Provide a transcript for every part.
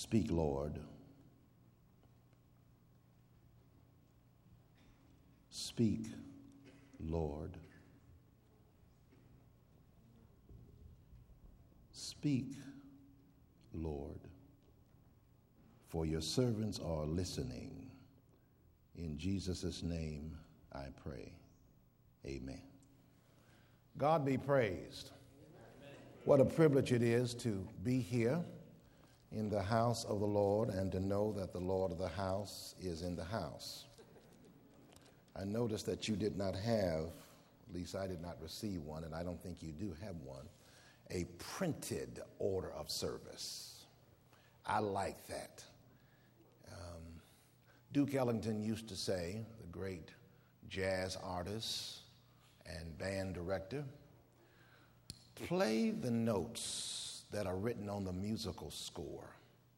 Speak, Lord. Speak, Lord. Speak, Lord, for your servants are listening. In Jesus' name I pray. Amen. God be praised. What a privilege it is to be here in the house of the Lord and to know that the Lord of the house is in the house. I noticed that you did not have, at least I did not receive one, and I don't think you do have one, a printed order of service. I like that. Duke Ellington used to say, the great jazz artist and band director, play the notes that are written on the musical score,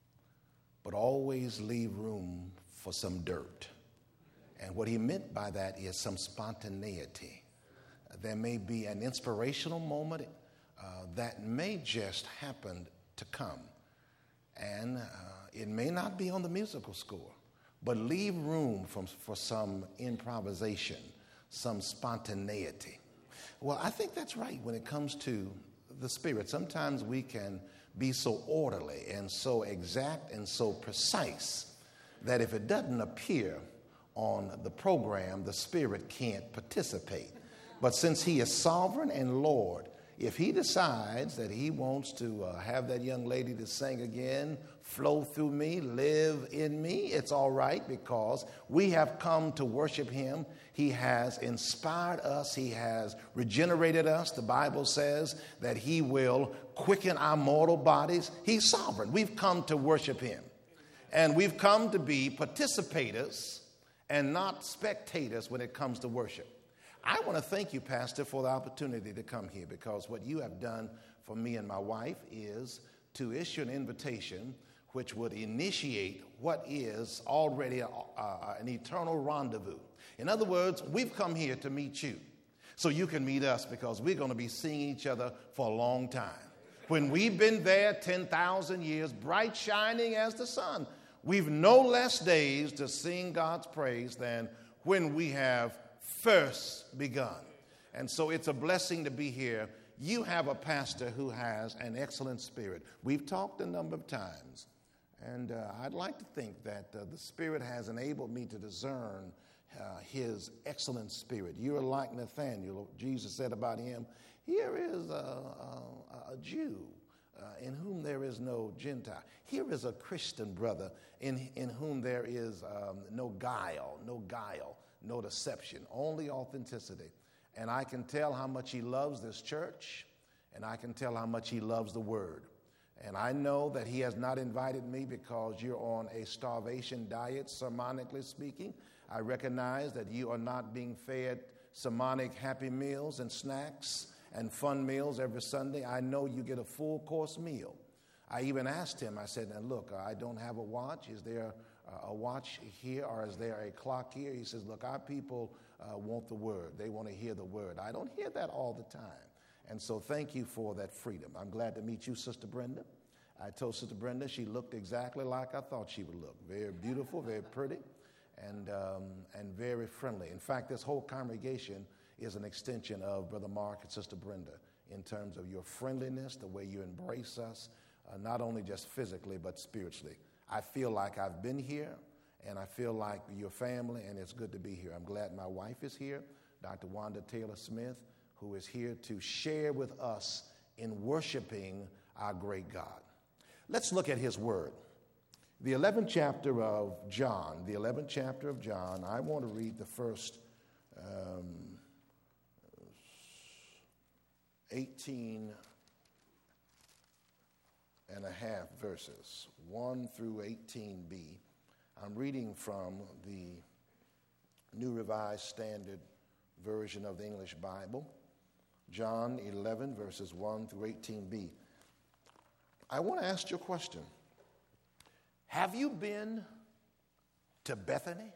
but always leave room for some dirt. And what he meant by that is some spontaneity. There may be an inspirational moment that may just happen to come. And it may not be on the musical score, but leave room for some improvisation, some spontaneity. Well, I think that's right when it comes to the Spirit. Sometimes we can be so orderly and so exact and so precise that if it doesn't appear on the program, the Spirit can't participate. But since he is sovereign and Lord, if he decides that he wants to have that young lady to sing again, flow through me, live in me, it's all right, because we have come to worship him. He has inspired us. He has regenerated us. The Bible says that he will quicken our mortal bodies. He's sovereign. We've come to worship him. And we've come to be participators and not spectators when it comes to worship. I want to thank you, Pastor, for the opportunity to come here, because what you have done for me and my wife is to issue an invitation which would initiate what is already an eternal rendezvous. In other words, we've come here to meet you so you can meet us, because we're going to be seeing each other for a long time. When we've been there 10,000 years, bright shining as the sun, we've no less days to sing God's praise than when we have first begun. And so it's a blessing to be here. You have a pastor who has an excellent spirit. We've talked a number of times, and I'd like to think that the Spirit has enabled me to discern his excellent spirit. You're like Nathanael. Jesus said about him, here is a Jew in whom there is no Gentile. Here is a Christian brother in whom there is no guile, no deception, only authenticity. And I can tell how much he loves this church, and I can tell how much he loves the Word. And I know that he has not invited me because you're on a starvation diet, sermonically speaking. I recognize that you are not being fed sermonic happy meals and snacks and fun meals every Sunday. I know you get a full course meal. I even asked him, I said, now look, I don't have a watch. Is there a watch here, or is there a clock here? He says, look, our people want the Word. They want to hear the Word. I don't hear that all the time. And so thank you for that freedom. I'm glad to meet you, Sister Brenda. I told Sister Brenda she looked exactly like I thought she would look. Very beautiful, very pretty, and very friendly. In fact, this whole congregation is an extension of Brother Mark and Sister Brenda in terms of your friendliness, the way you embrace us, not only just physically but spiritually. I feel like I've been here, and I feel like your family, and it's good to be here. I'm glad my wife is here, Dr. Wanda Taylor Smith, who is here to share with us in worshiping our great God. Let's look at his word. The 11th chapter of John, I want to read the first 18 and a half verses, 1 through 18b. I'm reading from the New Revised Standard Version of the English Bible, John 11, verses 1 through 18b. I want to ask you a question. Have you been to Bethany?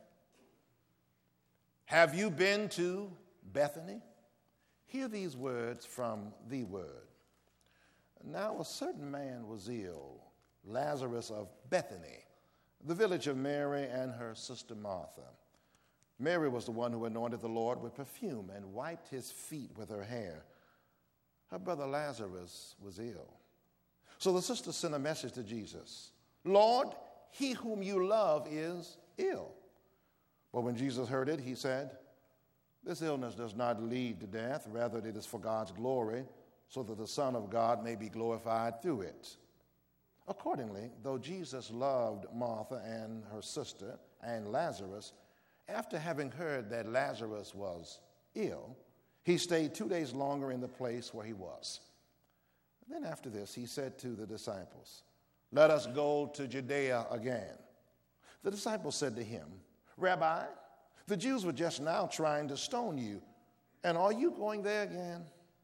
Have you been to Bethany? Hear these words from the Word. Now a certain man was ill, Lazarus of Bethany, the village of Mary and her sister Martha. Mary was the one who anointed the Lord with perfume and wiped his feet with her hair. Her brother Lazarus was ill. So the sister sent a message to Jesus. Lord, he whom you love is ill. But when Jesus heard it, he said, this illness does not lead to death. Rather, it is for God's glory, so that the Son of God may be glorified through it. Accordingly, though Jesus loved Martha and her sister and Lazarus, after having heard that Lazarus was ill, he stayed 2 days longer in the place where he was. Then after this, he said to the disciples, let us go to Judea again. The disciples said to him, Rabbi, the Jews were just now trying to stone you, and are you going there again?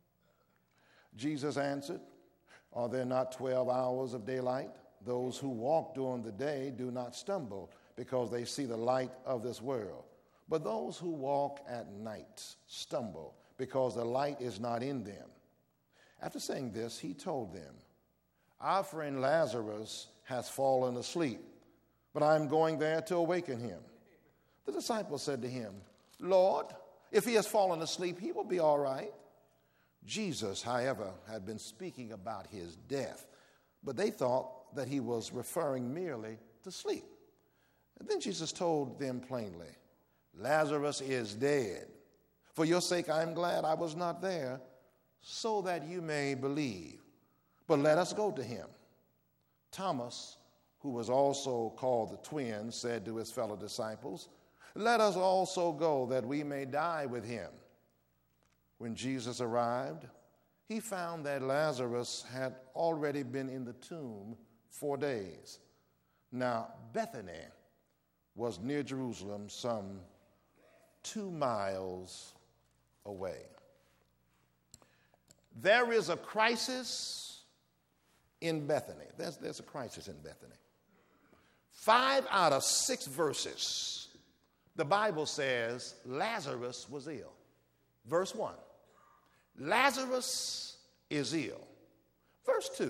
Jesus answered, are there not 12 hours of daylight? Those who walk during the day do not stumble, because they see the light of this world. But those who walk at night stumble, because the light is not in them. After saying this, he told them, our friend Lazarus has fallen asleep, but I am going there to awaken him. The disciples said to him, Lord, if he has fallen asleep, he will be all right. Jesus, however, had been speaking about his death, but they thought that he was referring merely to sleep. And then Jesus told them plainly, Lazarus is dead. For your sake I am glad I was not there, so that you may believe. But let us go to him. Thomas, who was also called the twin, said to his fellow disciples, let us also go that we may die with him. When Jesus arrived, he found that Lazarus had already been in the tomb 4 days. Now, Bethany was near Jerusalem, some 2 miles away. There is a crisis in Bethany. There's a crisis in Bethany. 5 out of 6 verses, the Bible says Lazarus was ill. Verse 1, Lazarus is ill. Verse 2,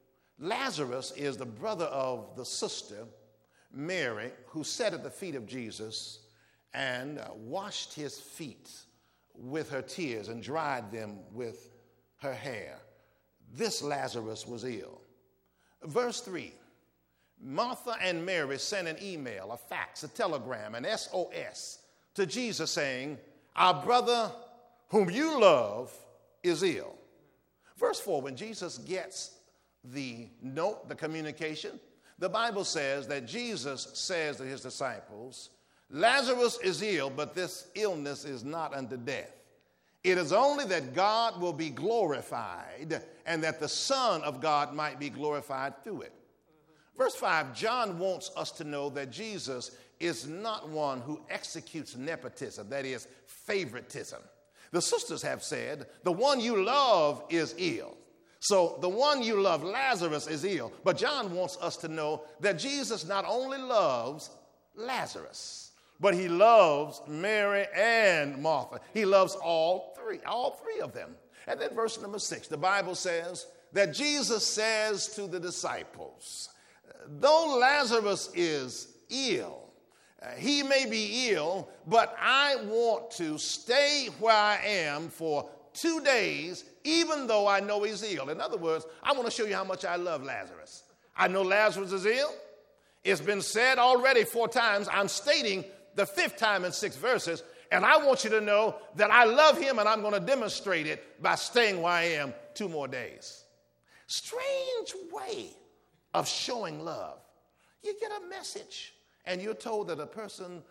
Lazarus is the brother of the sister, Mary, who sat at the feet of Jesus and washed his feet with her tears and dried them with her hair. This Lazarus was ill. Verse 3, Martha and Mary sent an email, a fax, a telegram, an SOS to Jesus saying, our brother whom you love is ill. Verse 4, when Jesus gets the note, the communication, the Bible says that Jesus says to his disciples, Lazarus is ill, but this illness is not unto death. It is only that God will be glorified and that the Son of God might be glorified through it. Verse 5, John wants us to know that Jesus is not one who executes nepotism, that is, favoritism. The sisters have said, the one you love is ill. So the one you love, Lazarus, is ill. But John wants us to know that Jesus not only loves Lazarus, but he loves Mary and Martha. He loves all three of them. And then verse number 6, the Bible says that Jesus says to the disciples, though Lazarus is ill, he may be ill, but I want to stay where I am for 2 days, even though I know he's ill. In other words, I want to show you how much I love Lazarus. I know Lazarus is ill. It's been said already 4 times. I'm stating the 5th time in 6 verses, and I want you to know that I love him, and I'm going to demonstrate it by staying where I am 2 more days. Strange way of showing love. You get a message, and you're told that a person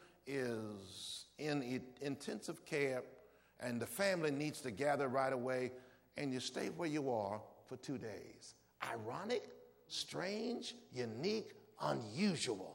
is in intensive care, and the family needs to gather right away, and you stay where you are for 2 days. Ironic, strange, unique, unusual.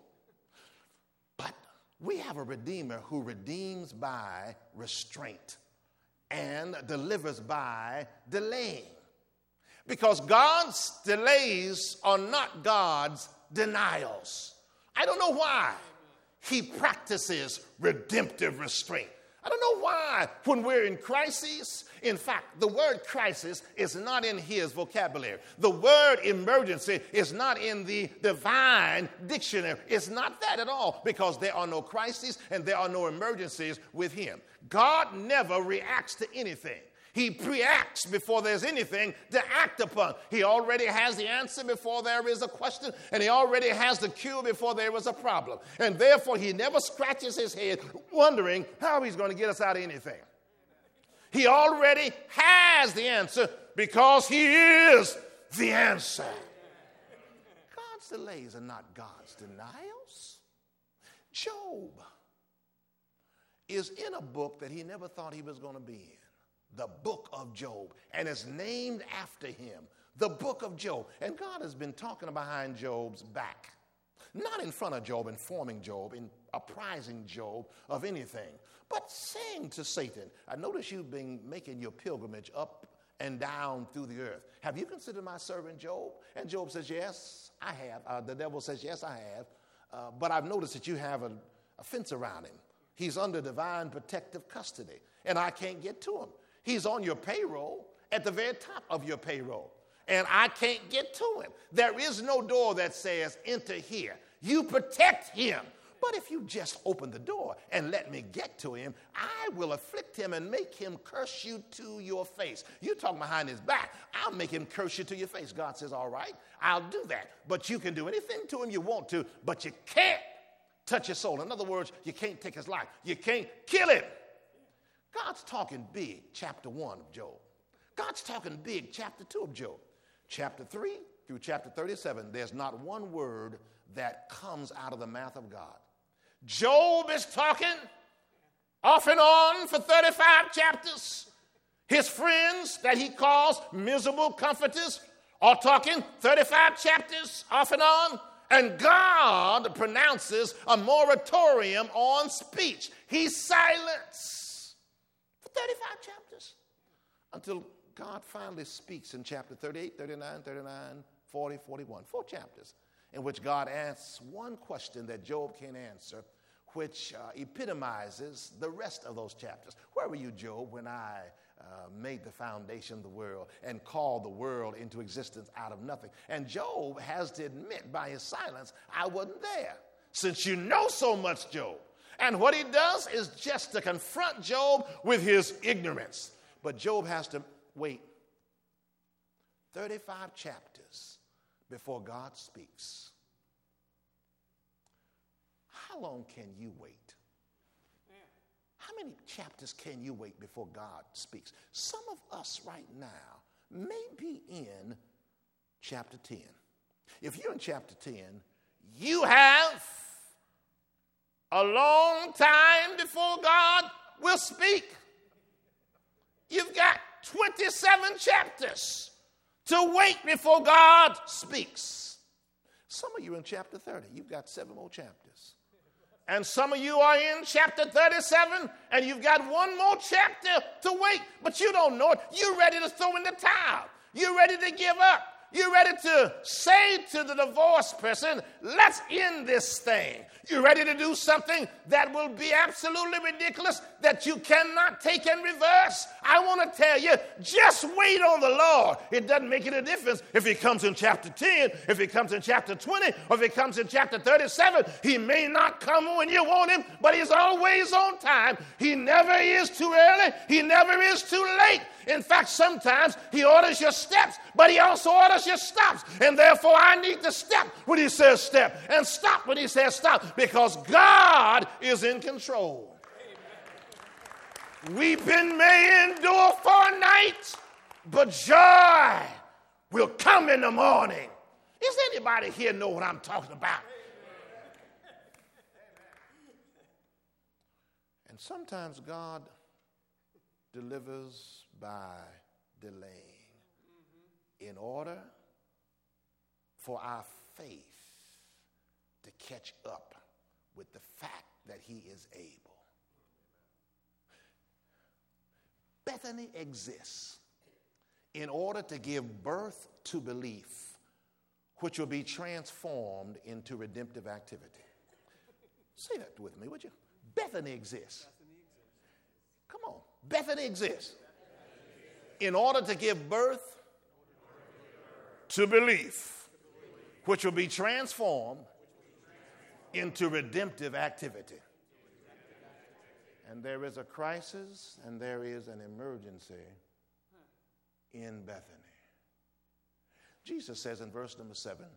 But we have a Redeemer who redeems by restraint and delivers by delaying. Because God's delays are not God's denials. I don't know why he practices redemptive restraint. I don't know why when we're in crises. In fact, the word crisis is not in his vocabulary. The word emergency is not in the divine dictionary. It's not that at all, because there are no crises and there are no emergencies with him. God never reacts to anything. He preacts before there's anything to act upon. He already has the answer before there is a question, and he already has the cure before there is a problem. And therefore, he never scratches his head wondering how he's going to get us out of anything. He already has the answer because he is the answer. God's delays are not God's denials. Job is in a book that he never thought he was going to be in. The book of Job, and it's named after him, the book of Job. And God has been talking behind Job's back, not in front of Job, informing Job, in apprising Job of anything, but saying to Satan, I notice you've been making your pilgrimage up and down through the earth. Have you considered my servant Job? And Job says, yes, I have. The devil says, yes, I have. But I've noticed that you have a fence around him. He's under divine protective custody, and I can't get to him. He's on your payroll, at the very top of your payroll, and I can't get to him. There is no door that says, enter here. You protect him. But if you just open the door and let me get to him, I will afflict him and make him curse you to your face. You talk behind his back, I'll make him curse you to your face. God says, all right, I'll do that. But you can do anything to him you want to, but you can't touch his soul. In other words, you can't take his life. You can't kill him. God's talking big, chapter 1 of Job. God's talking big, chapter 2 of Job. Chapter 3 through chapter 37, there's not one word that comes out of the mouth of God. Job is talking off and on for 35 chapters. His friends that he calls miserable comforters are talking 35 chapters off and on. And God pronounces a moratorium on speech. He silenced 35 chapters until God finally speaks in chapter 38, 39, 39, 40, 41. 4 chapters in which God asks one question that Job can't answer, which epitomizes the rest of those chapters. Where were you, Job, when I made the foundation of the world and called the world into existence out of nothing? And Job has to admit by his silence, I wasn't there. Since you know so much, Job. And what he does is just to confront Job with his ignorance. But Job has to wait 35 chapters before God speaks. How long can you wait? How many chapters can you wait before God speaks? Some of us right now may be in chapter 10. If you're in chapter 10, you have a long time before God will speak. You've got 27 chapters to wait before God speaks. Some of you are in chapter 30. You've got 7 more chapters. And some of you are in chapter 37, and you've got 1 more chapter to wait, but you don't know it. You're ready to throw in the towel. You're ready to give up. You're ready to say to the divorced person, let's end this thing. You're ready to do something that will be absolutely ridiculous, that you cannot take in reverse. I want to tell you, just wait on the Lord. It doesn't make any difference if he comes in chapter 10, if he comes in chapter 20, or if he comes in chapter 37. He may not come when you want him, but he's always on time. He never is too early. He never is too late. In fact, sometimes he orders your steps, but he also orders your stops. And therefore, I need to step when he says step and stop when he says stop, because God is in control. Amen. Weeping may endure for a night, but joy will come in the morning. Does anybody here know what I'm talking about? And sometimes God delivers by delaying in order for our faith to catch up with the fact that he is able. Bethany exists in order to give birth to belief, which will be transformed into redemptive activity. Say that with me, would you? Bethany exists Come on. Bethany exists in order to give birth to belief, which will be transformed into redemptive activity. And there is a crisis and there is an emergency in Bethany. Jesus says in verse number 7,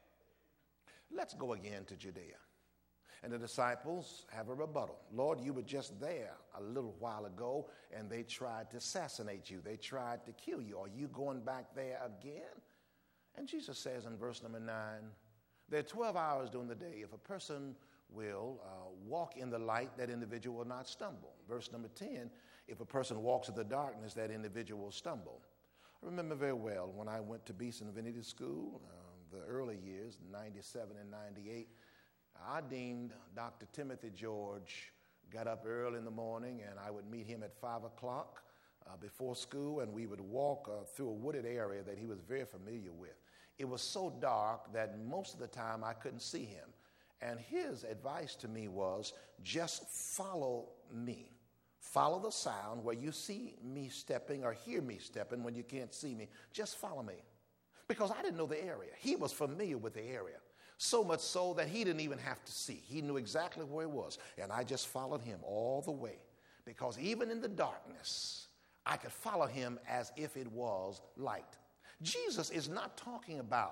let's go again to Judea. And the disciples have a rebuttal. Lord, you were just there a little while ago and they tried to assassinate you. They tried to kill you. Are you going back there again? And Jesus says in verse number 9, there are 12 hours during the day. If a person will walk in the light, that individual will not stumble. Verse number 10, if a person walks in the darkness, that individual will stumble. I remember very well when I went to Beeson Divinity School, the early years, 97 and 98, I deemed Dr. Timothy George got up early in the morning and I would meet him at 5 o'clock before school, and we would walk through a wooded area that he was very familiar with. It was so dark that most of the time I couldn't see him. And his advice to me was, just follow me. Follow the sound where you see me stepping or hear me stepping when you can't see me. Just follow me. Because I didn't know the area. He was familiar with the area. So much so that he didn't even have to see. He knew exactly where he was. And I just followed him all the way. Because even in the darkness, I could follow him as if it was light. Jesus is not talking about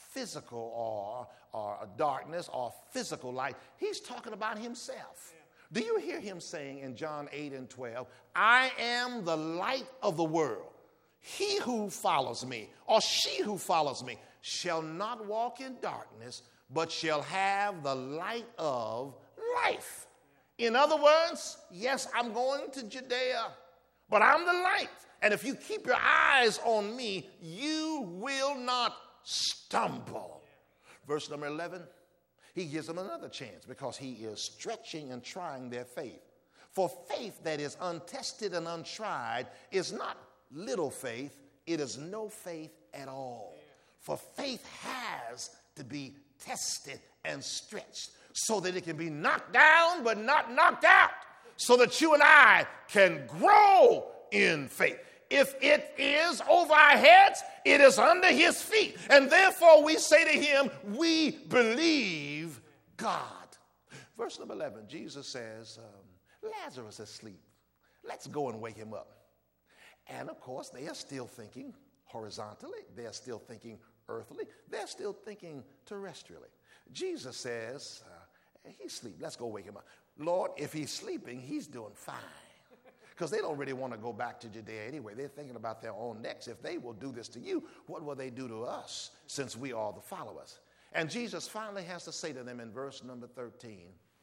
physical or darkness or physical light. He's talking about himself. Do you hear him saying in John 8 and 12, I am the light of the world. He who follows me, or she who follows me, shall not walk in darkness, but shall have the light of life. In other words, yes, I'm going to Judea, but I'm the light. And if you keep your eyes on me, you will not stumble. Verse number 11, he gives them another chance because he is stretching and trying their faith. For faith that is untested and untried is not little faith, it is no faith at all. For faith has to be tested and stretched so that it can be knocked down but not knocked out, so that you and I can grow in faith. If it is over our heads, it is under his feet. And therefore we say to him, we believe God. Verse number 11, Jesus says, Lazarus is asleep. Let's go and wake him up. And of course, they are still thinking horizontally. They're still thinking earthly. They're still thinking terrestrially. Jesus says, he's asleep. Let's go wake him up. Lord, if he's sleeping, he's doing fine. Because they don't really want to go back to Judea anyway. They're thinking about their own necks. If they will do this to you, what will they do to us since we are the followers? And Jesus finally has to say to them in verse number 13,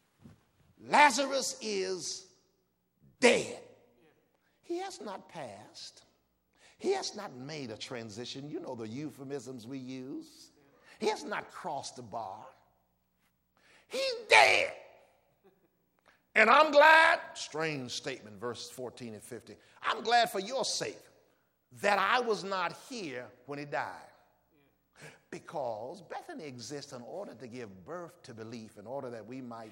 Lazarus is dead. He has not passed. He has not made a transition. You know the euphemisms we use. He has not crossed the bar. He's dead. And I'm glad, strange statement, verse 14 and 15. I'm glad for your sake that I was not here when he died. Because Bethany exists in order to give birth to belief, in order that we might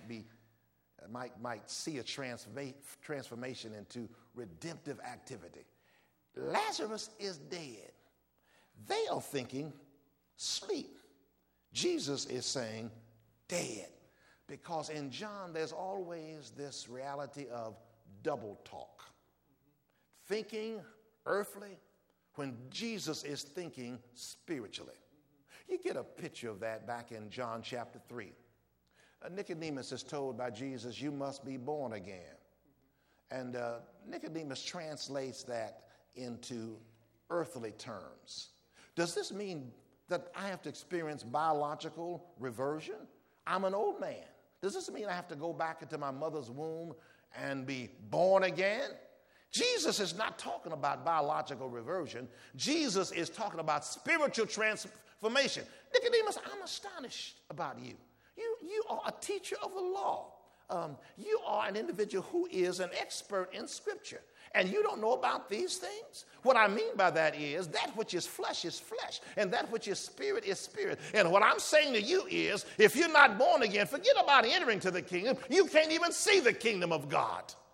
see a transformation into redemptive activity. Lazarus is dead. They are thinking sleep. Jesus is saying dead. Because in John, there's always this reality of double talk. Thinking earthly when Jesus is thinking spiritually. You get a picture of that back in John chapter 3. Nicodemus is told by Jesus, you must be born again. And Nicodemus translates that into earthly terms. Does this mean that I have to experience biological reversion? I'm an old man. Does this mean I have to go back into my mother's womb and be born again? Jesus is not talking about biological reversion. Jesus is talking about spiritual transformation. Nicodemus, I'm astonished about you. You are a teacher of the law. You are an individual who is an expert in Scripture. And you don't know about these things? What I mean by that is that which is flesh, and that which is spirit. And what I'm saying to you is, if you're not born again, forget about entering to the kingdom. You can't even see the kingdom of God.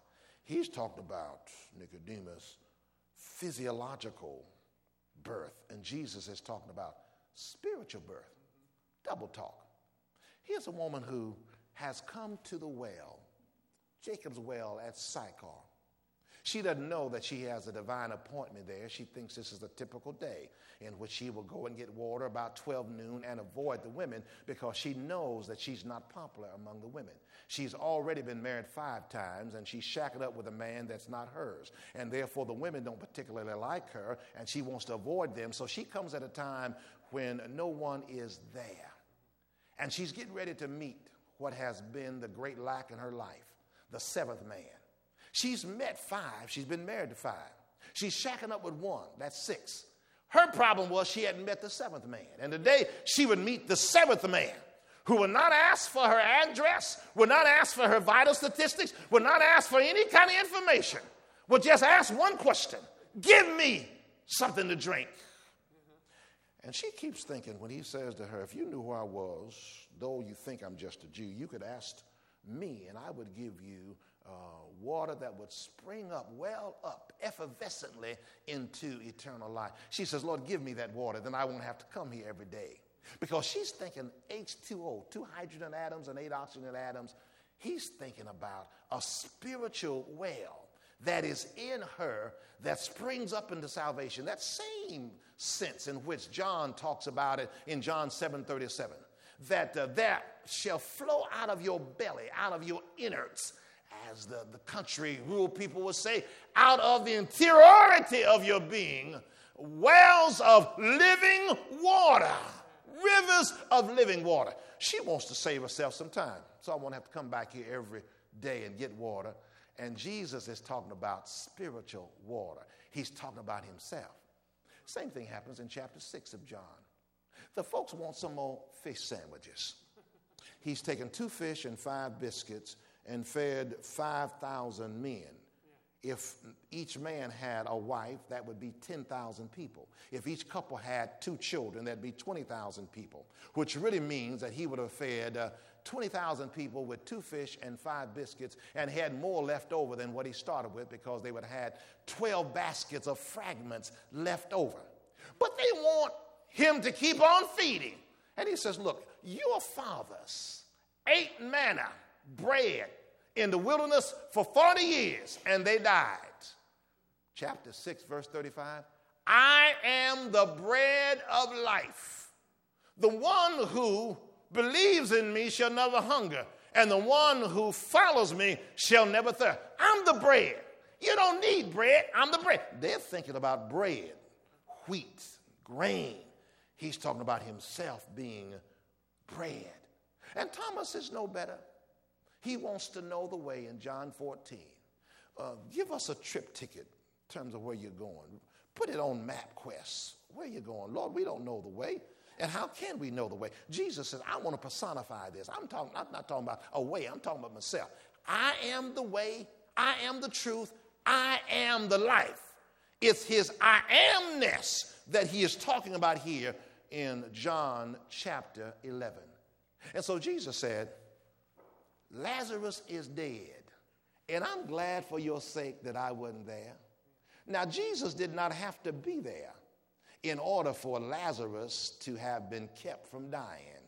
He's talked about, Nicodemus, physiological birth, and Jesus is talking about spiritual birth. Double talk. Here's a woman who has come to the well, Jacob's well at Sychar. She doesn't know that she has a divine appointment there. She thinks this is a typical day in which she will go and get water about 12 noon and avoid the women because she knows that she's not popular among the women. She's already been married 5 times, and she's shackled up with a man that's not hers. And therefore, the women don't particularly like her, and she wants to avoid them. So she comes at a time when no one is there. And she's getting ready to meet what has been the great lack in her life, the 7th man. She's met 5. She's been married to 5. She's shacking up with 1. That's 6. Her problem was she hadn't met the 7th man. And today she would meet the 7th man who would not ask for her address, would not ask for her vital statistics, would not ask for any kind of information, would just ask one question: give me something to drink. And she keeps thinking when he says to her, if you knew who I was, though you think I'm just a Jew, you could ask me and I would give you water that would spring up, well up, effervescently into eternal life. She says, Lord, give me that water, then I won't have to come here every day. Because she's thinking H2O, 2 hydrogen atoms and 8 oxygen atoms. He's thinking about a spiritual well that is in her that springs up into salvation. That same sense in which John talks about it in John 7:37, that there shall flow out of your belly, out of your innards, as the country rural people would say, out of the interiority of your being, wells of living water, rivers of living water. She wants to save herself some time, so I won't have to come back here every day and get water. And Jesus is talking about spiritual water. He's talking about himself. Same thing happens in chapter 6 of John. The folks want some more fish sandwiches. He's taken 2 fish and 5 biscuits and fed 5,000 men. If each man had a wife, that would be 10,000 people. If each couple had 2 children, that'd be 20,000 people, which really means that he would have fed 20,000 people with 2 fish and 5 biscuits and had more left over than what he started with, because they would have had 12 baskets of fragments left over. But they want him to keep on feeding. And he says, look, your fathers ate manna, bread, in the wilderness for 40 years, and they died. Chapter 6, verse 35, I am the bread of life. The one who believes in me shall never hunger, and the one who follows me shall never thirst. I'm the bread. You don't need bread. I'm the bread. They're thinking about bread, wheat, grain. He's talking about himself being bread. And Thomas is no better. He wants to know the way in John 14. Give us a trip ticket in terms of where you're going. Put it on MapQuest. Where you're going. Lord, we don't know the way. And how can we know the way? Jesus says, I want to personify this. I'm not talking about a way. I'm talking about myself. I am the way. I am the truth. I am the life. It's his I amness that he is talking about here in John chapter 11. And so Jesus said, Lazarus is dead, and I'm glad for your sake that I wasn't there. Now, Jesus did not have to be there in order for Lazarus to have been kept from dying.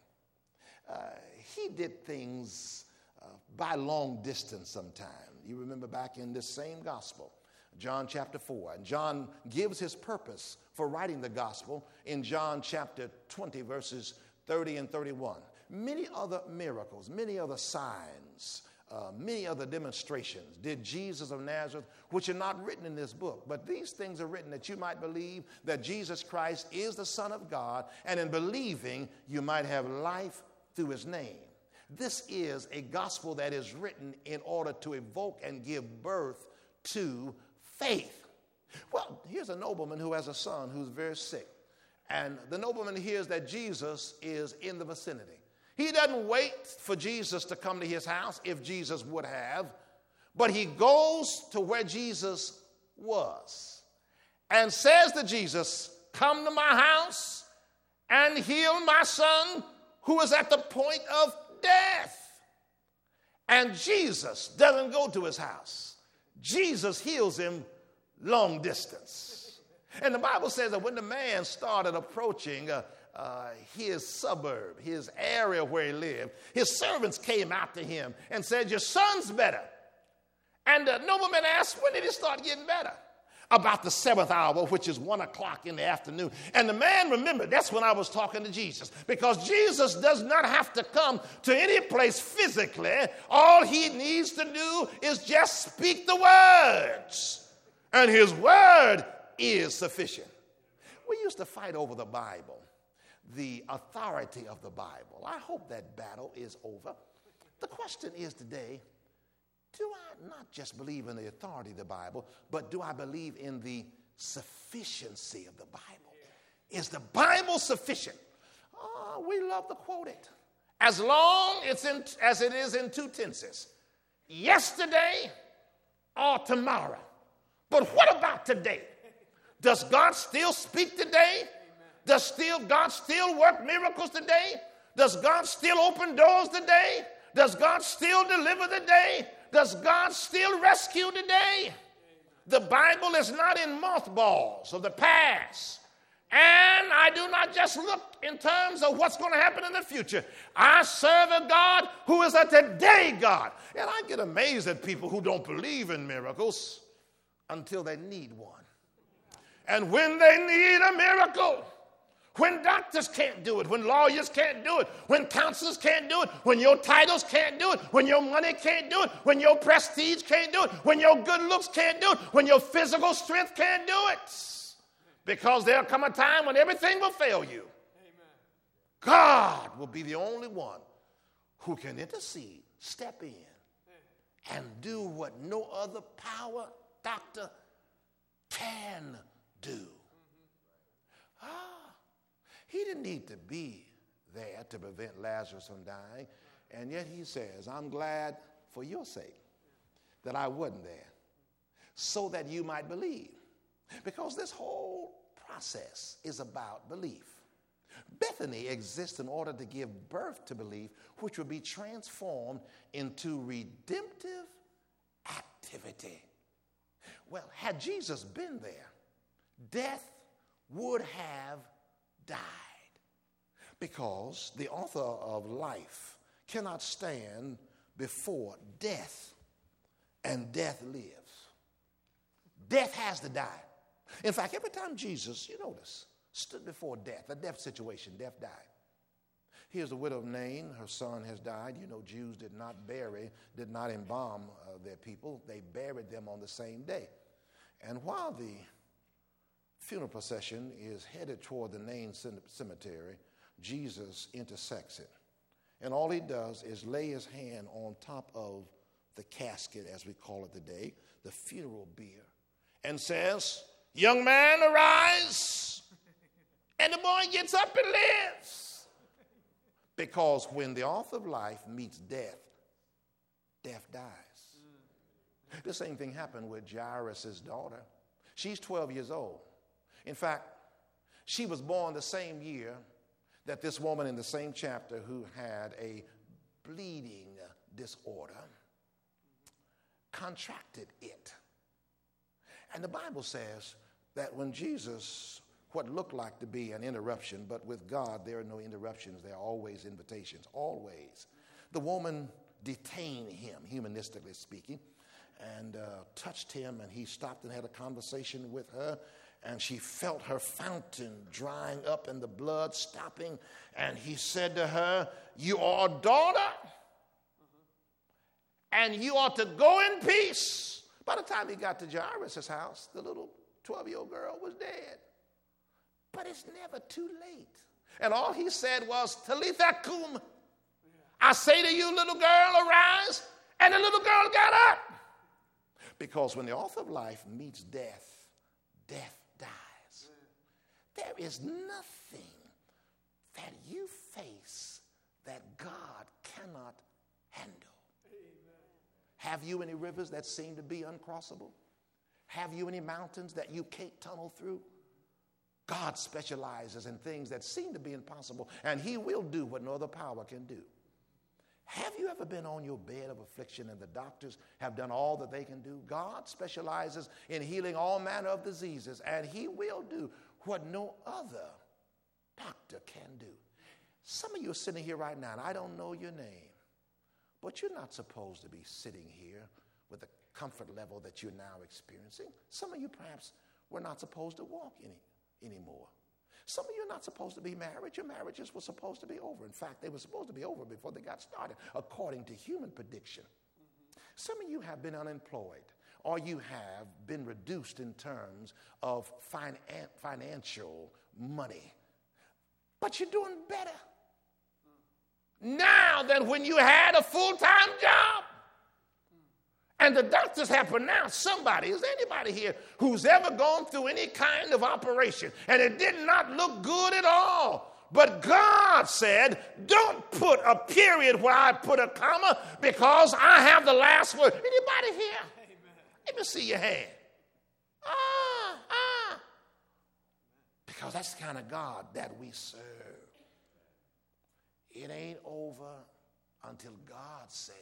He did things by long distance sometime. You remember back in this same gospel, John chapter 4, and John gives his purpose for writing the gospel in John chapter 20, verses 30 and 31. Many other miracles, many other signs, many other demonstrations did Jesus of Nazareth, which are not written in this book. But these things are written that you might believe that Jesus Christ is the Son of God, and in believing you might have life through his name. This is a gospel that is written in order to evoke and give birth to faith. Well, here's a nobleman who has a son who's very sick. And the nobleman hears that Jesus is in the vicinity. He doesn't wait for Jesus to come to his house, if Jesus would have, but he goes to where Jesus was and says to Jesus, come to my house and heal my son who is at the point of death. And Jesus doesn't go to his house. Jesus heals him long distance. And the Bible says that when the man started approaching his suburb, his area where he lived, his servants came out to him and said, your son's better. And the nobleman asked, when did he start getting better? About the 7th hour, which is 1 o'clock in the afternoon. And the man remembered, that's when I was talking to Jesus, because Jesus does not have to come to any place physically. All he needs to do is just speak the words, and his word is sufficient. We used to fight over the Bible, the authority of the Bible. I hope that battle is over. The question is today, do I not just believe in the authority of the Bible, but do I believe in the sufficiency of the Bible? Is the Bible sufficient? Oh, we love to quote it. As long as it is in 2 tenses. Yesterday or tomorrow. But what about today? Does God still speak today? Does God still work miracles today? Does God still open doors today? Does God still deliver today? Does God still rescue today? The Bible is not in mothballs of the past. And I do not just look in terms of what's going to happen in the future. I serve a God who is a today God. And I get amazed at people who don't believe in miracles until they need one. And when they need a miracle, when doctors can't do it, when lawyers can't do it, when counselors can't do it, when your titles can't do it, when your money can't do it, when your prestige can't do it, when your good looks can't do it, when your physical strength can't do it. Because there'll come a time when everything will fail you. Amen. God will be the only one who can intercede, step in, and do what no other power, doctor can do. He didn't need to be there to prevent Lazarus from dying, and yet he says, I'm glad for your sake that I wasn't there, so that you might believe. Because this whole process is about belief. Bethany exists in order to give birth to belief, which will be transformed into redemptive activity. Well, had Jesus been there, death would have died, because the author of life cannot stand before death, and death lives. Death has to die. In fact, every time Jesus, you notice, stood before death, a death situation, death died. Here's the widow of Nain. Her son has died. You know, Jews did not embalm their people. They buried them on the same day. And while the funeral procession is headed toward the Nain cemetery, Jesus intersects it. And all he does is lay his hand on top of the casket, as we call it today, the funeral bier, and says, young man, arise. And the boy gets up and lives. Because when the author of life meets death, death dies. The same thing happened with Jairus' daughter. She's 12 years old. In fact, she was born the same year that this woman in the same chapter who had a bleeding disorder contracted it. And the Bible says that when Jesus, what looked like to be an interruption, but with God there are no interruptions, there are always invitations, always. The woman detained him, humanistically speaking, and touched him, and he stopped and had a conversation with her. And she felt her fountain drying up and the blood stopping. And he said to her, you are a daughter, and you ought to go in peace. By the time he got to Jairus' house, the little 12-year-old girl was dead. But it's never too late. And all he said was, Talitha cum. I say to you, little girl, arise. And the little girl got up. Because when the author of life meets death, death dies. There is nothing that you face that God cannot handle. Have you any rivers that seem to be uncrossable? Have you any mountains that you can't tunnel through? God specializes in things that seem to be impossible, and he will do what no other power can do. Have you ever been on your bed of affliction and the doctors have done all that they can do? God specializes in healing all manner of diseases, and he will do what no other doctor can do. Some of you are sitting here right now, and I don't know your name, but you're not supposed to be sitting here with the comfort level that you're now experiencing. Some of you perhaps were not supposed to walk anymore. Some of you are not supposed to be married. Your marriages were supposed to be over. In fact, they were supposed to be over before they got started, according to human prediction. Some of you have been unemployed, or you have been reduced in terms of financial money. But you're doing better now than when you had a full-time job. And the doctors have pronounced somebody, is there anybody here who's ever gone through any kind of operation and it did not look good at all? But God said, don't put a period where I put a comma because I have the last word. Anybody here? Amen. Let me see your hand. Because that's the kind of God that we serve. It ain't over until God says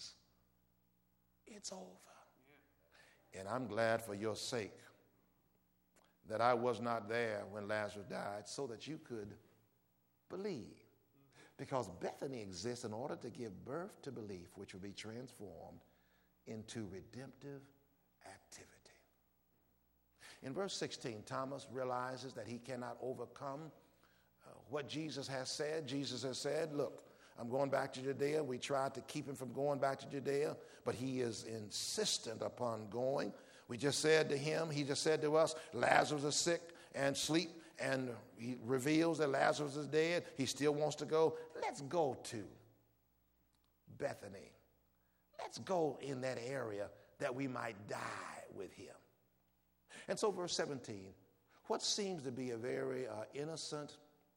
it's over. And I'm glad for your sake that I was not there when Lazarus died so that you could believe. Because Bethany exists in order to give birth to belief, which will be transformed into redemptive activity. In verse 16, Thomas realizes that he cannot overcome what Jesus has said. Jesus has said, look, I'm going back to Judea. We tried to keep him from going back to Judea, but he is insistent upon going. We just said to him, he just said to us, Lazarus is sick and sleep, and he reveals that Lazarus is dead. He still wants to go. Let's go to Bethany. Let's go in that area that we might die with him. And so verse 17, what seems to be a very innocent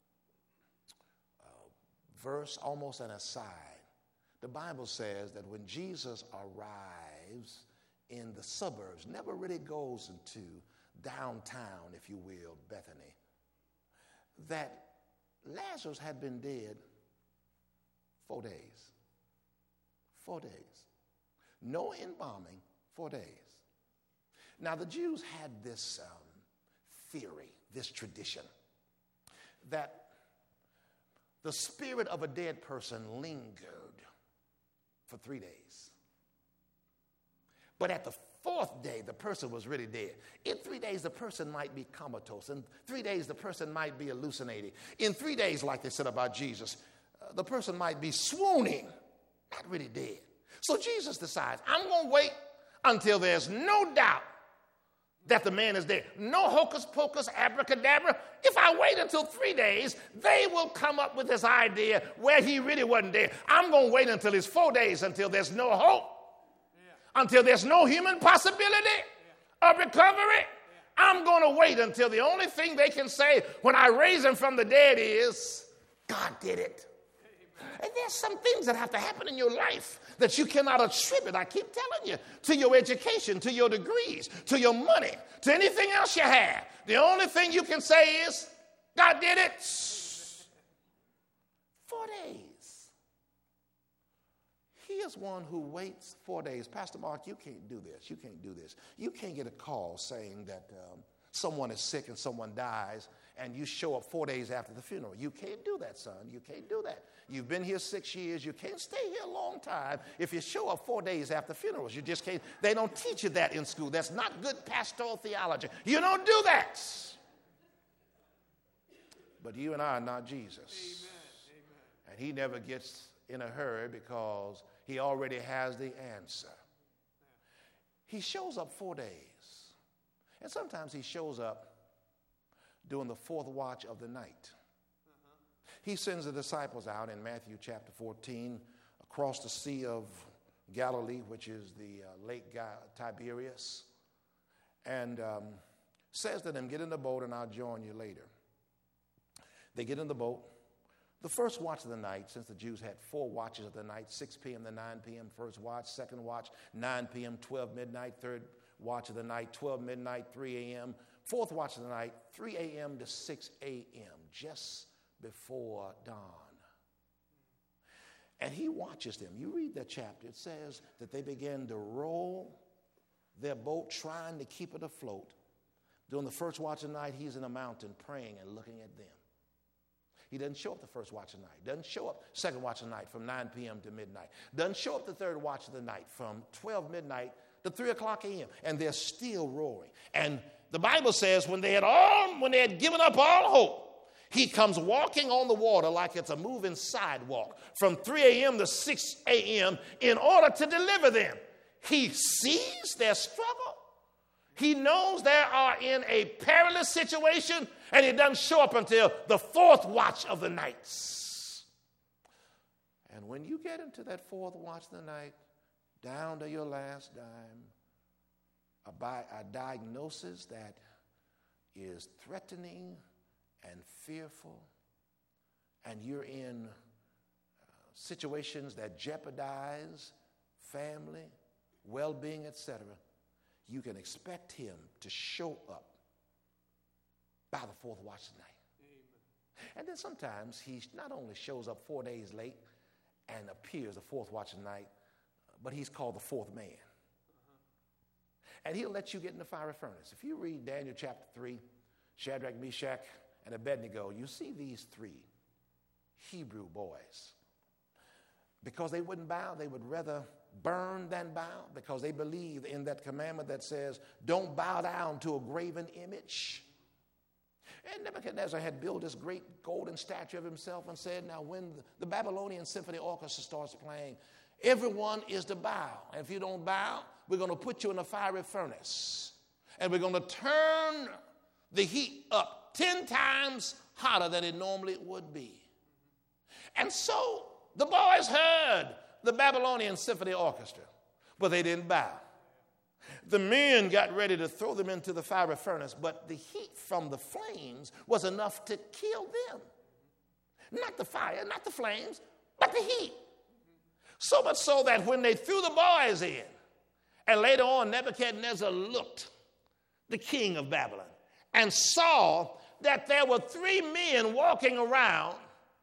verse, almost an aside. The Bible says that when Jesus arrives in the suburbs, never really goes into downtown, if you will, Bethany, that Lazarus had been dead 4 days. 4 days. No embalming, 4 days. Now, the Jews had this theory, this tradition, that the spirit of a dead person lingered for 3 days. But at the 4th day, the person was really dead. In 3 days, the person might be comatose. In 3 days, the person might be hallucinating. In 3 days, like they said about Jesus, the person might be swooning, not really dead. So Jesus decides, I'm going to wait until there's no doubt that the man is dead. No hocus pocus, abracadabra. If I wait until 3 days, they will come up with this idea where he really wasn't dead. I'm going to wait until it's 4 days, until there's no hope, until there's no human possibility of recovery. I'm going to wait until the only thing they can say when I raise him from the dead is, God did it. And there's some things that have to happen in your life that you cannot attribute, I keep telling you, to your education, to your degrees, to your money, to anything else you have. The only thing you can say is, God did it. 4 days. He is one who waits 4 days. Pastor Mark, you can't do this. You can't do this. You can't get a call saying that someone is sick and someone dies, and you show up 4 days after the funeral. You can't do that, son. You can't do that. You've been here 6 years. You can't stay here a long time if you show up 4 days after funerals. You just can't. They don't teach you that in school. That's not good pastoral theology. You don't do that. But you and I are not Jesus. Amen. And he never gets in a hurry because he already has the answer. He shows up 4 days. And sometimes he shows up during the 4th watch of the night. He sends the disciples out in Matthew chapter 14 across the Sea of Galilee, which is the Lake Tiberias, and says to them, get in the boat and I'll join you later. They get in the boat. The first watch of the night, since the Jews had 4 watches of the night, 6 p.m. to 9 p.m., first watch, second watch, 9 p.m., 12 midnight, third watch of the night, 12 midnight, 3 a.m., fourth watch of the night, 3 a.m. to 6 a.m., just before dawn. And he watches them. You read that chapter. It says that they began to roll their boat, trying to keep it afloat. During the first watch of the night, he's in a mountain praying and looking at them. He doesn't show up the first watch of the night. Doesn't show up second watch of the night from 9 p.m. to midnight. Doesn't show up the third watch of the night from 12 midnight to 3 o'clock a.m. And they're still roaring. And the Bible says when they had given up all hope, he comes walking on the water like it's a moving sidewalk from 3 a.m. to 6 a.m. in order to deliver them. He sees their struggle. He knows they are in a perilous situation, and it doesn't show up until the fourth watch of the nights. And when you get into that fourth watch of the night, down to your last dime, a diagnosis that is threatening and fearful, and you're in situations that jeopardize family, well-being, etc., you can expect him to show up by the fourth watch of the night. Amen. And then sometimes he not only shows up 4 days late and appears the fourth watch of the night, but he's called the fourth man. And he'll let you get in the fiery furnace. If you read Daniel chapter 3, Shadrach, Meshach, and Abednego, you see these 3 Hebrew boys. Because they wouldn't bow, they would rather burn than bow, because they believe in that commandment that says, don't bow down to a graven image. And Nebuchadnezzar had built this great golden statue of himself and said, now when the Babylonian Symphony Orchestra starts playing, everyone is to bow. And if you don't bow, we're going to put you in a fiery furnace. And we're going to turn the heat up 10 times hotter than it normally would be. And so the boys heard the Babylonian Symphony Orchestra, but they didn't bow. The men got ready to throw them into the fiery furnace, but the heat from the flames was enough to kill them. Not the fire, not the flames, but the heat. So much so that when they threw the boys in, and later on Nebuchadnezzar looked, the king of Babylon, and saw that there were 3 men walking around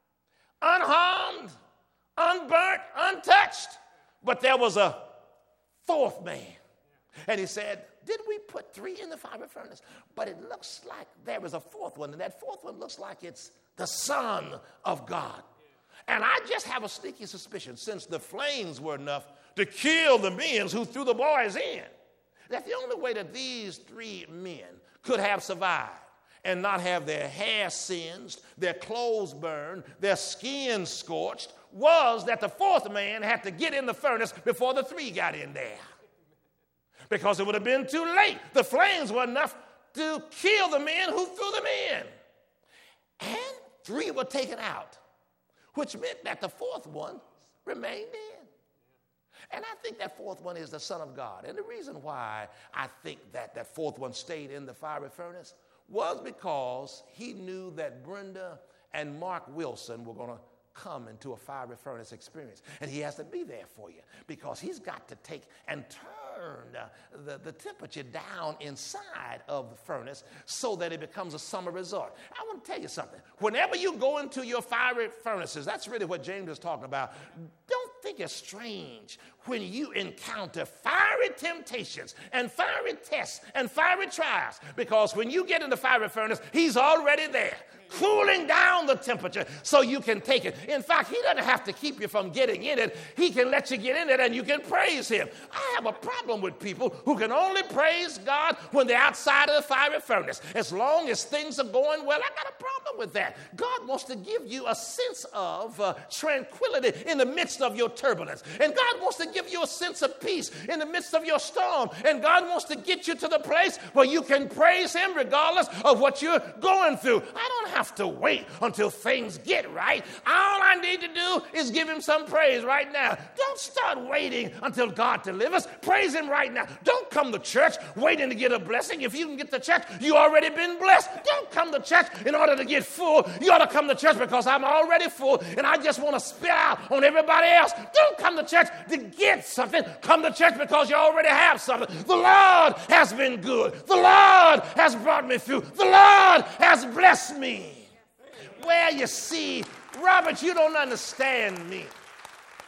unharmed, unburnt, untouched, but there was a 4th man. And he said, did we put 3 in the fiery furnace? But it looks like there is a 4th one, and that 4th one looks like it's the Son of God. And I just have a sneaky suspicion, since the flames were enough to kill the men who threw the boys in, that the only way that these 3 men could have survived and not have their hair singed, their clothes burned, their skin scorched, was that the 4th man had to get in the furnace before the 3 got in there. Because it would have been too late. The flames were enough to kill the men who threw them in. And 3 were taken out, which meant that the 4th one remained in. And I think that 4th one is the Son of God. And the reason why I think that 4th one stayed in the fiery furnace was because he knew that Brenda and Mark Wilson were going to come into a fiery furnace experience. And he has to be there for you, because he's got to take and turn the temperature down inside of the furnace so that it becomes a summer resort. I want to tell you something. Whenever you go into your fiery furnaces, that's really what James is talking about. Don't think it's strange when you encounter fiery temptations and fiery tests and fiery trials, because when you get in the fiery furnace, he's already there, cooling down the temperature so you can take it. In fact, he doesn't have to keep you from getting in it. He can let you get in it and you can praise him. I have a problem with people who can only praise God when they're outside of the fiery furnace. As long as things are going well, I got a problem with that. God wants to give you a sense of tranquility in the midst of your turbulence. And God wants to give you a sense of peace in the midst of your storm. And God wants to get you to the place where you can praise him regardless of what you're going through. I don't have to wait until things get right. All I need to do is give him some praise right now. Don't start waiting until God delivers. Praise him right now. Don't come to church waiting to get a blessing. If you can get to church, you already been blessed. Don't come to church in order to get full. You ought to come to church because I'm already full and I just want to spit out on everybody else. Don't come to church to get something. Come to church because you already have something. The Lord has been good. The Lord has brought me through. The Lord has blessed me. Well, you see, Robert, you don't understand me.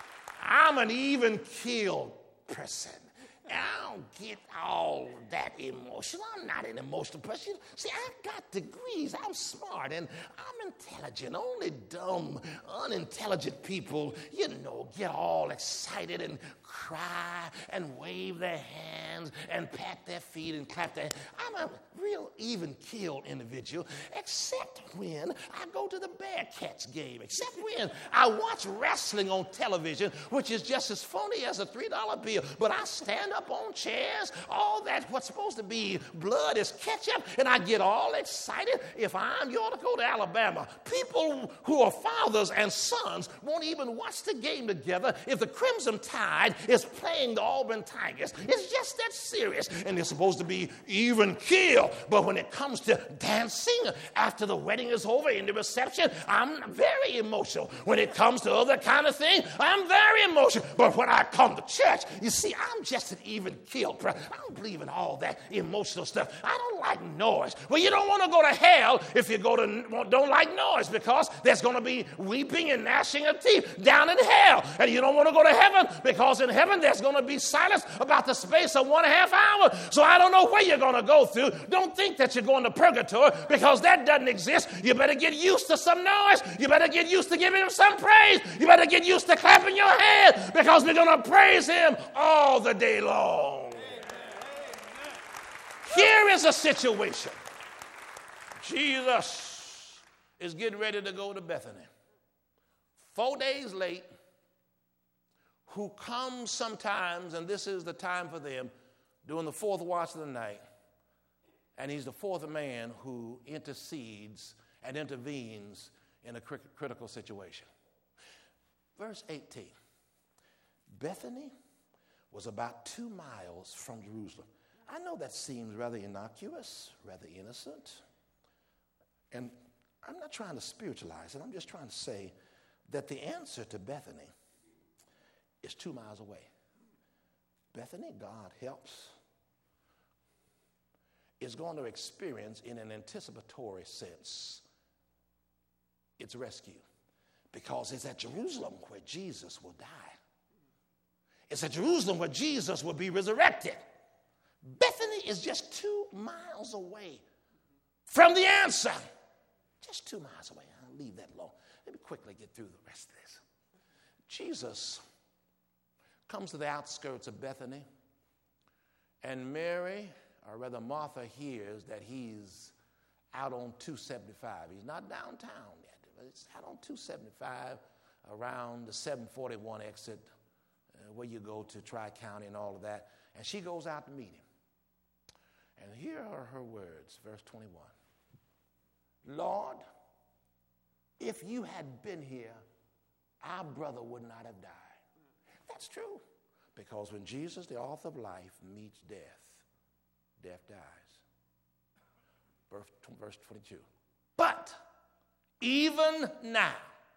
I'm an even-keeled person. And I don't get all that emotional. I'm not an emotional person. See, I've got degrees. I'm smart and I'm intelligent. Only dumb, unintelligent people, get all excited and cry and wave their hands and pat their feet and clap their hands. I'm a real even-keeled individual, except when I go to the Bearcats game, except when I watch wrestling on television, which is just as phony as a $3 bill. But I stand up on chairs, all that what's supposed to be blood is ketchup, and I get all excited. If you ought to go to Alabama, people who are fathers and sons won't even watch the game together if the Crimson Tide is playing the Auburn Tigers. It's just that serious, and they're supposed to be even keel. But when it comes to dancing after the wedding is over in the reception, I'm very emotional. When it comes to other kind of thing, I'm very emotional. But when I come to church, you see, I'm just an even keel. I don't believe in all that emotional stuff. I don't like noise. Well, you don't want to go to hell if you don't like noise, because there's going to be weeping and gnashing of teeth down in hell. And you don't want to go to heaven because in heaven there's going to be silence about the space of 1.5 hours. So I don't know where you're going to go through. Don't think that you're going to purgatory, because that doesn't exist. You better get used to some noise. You better get used to giving him some praise. You better get used to clapping your hands, because we're going to praise him all the day long. Here is a situation. Jesus is getting ready to go to Bethany. 4 days late, who comes sometimes, and this is the time for them, during the fourth watch of the night, and he's the fourth man who intercedes and intervenes in a critical situation. Verse 18, Bethany was about 2 miles from Jerusalem. I know that seems rather innocuous, rather innocent, and I'm not trying to spiritualize it. I'm just trying to say that the answer to Bethany is 2 miles away. Bethany, God helps, is going to experience in an anticipatory sense its rescue, because it's at Jerusalem where Jesus will die. It's at Jerusalem where Jesus will be resurrected. Bethany is just 2 miles away from the answer. Just 2 miles away. I'll leave that alone. Let me quickly get through the rest of this. Jesus comes to the outskirts of Bethany, and Mary, or rather Martha, hears that he's out on 275. He's not downtown yet, but it's out on 275 around the 741 exit where you go to Tri-County and all of that. And she goes out to meet him. And here are her words, verse 21. Lord, if you had been here, our brother would not have died. That's true. Because when Jesus, the author of life, meets death, death dies. Verse 22. But even now,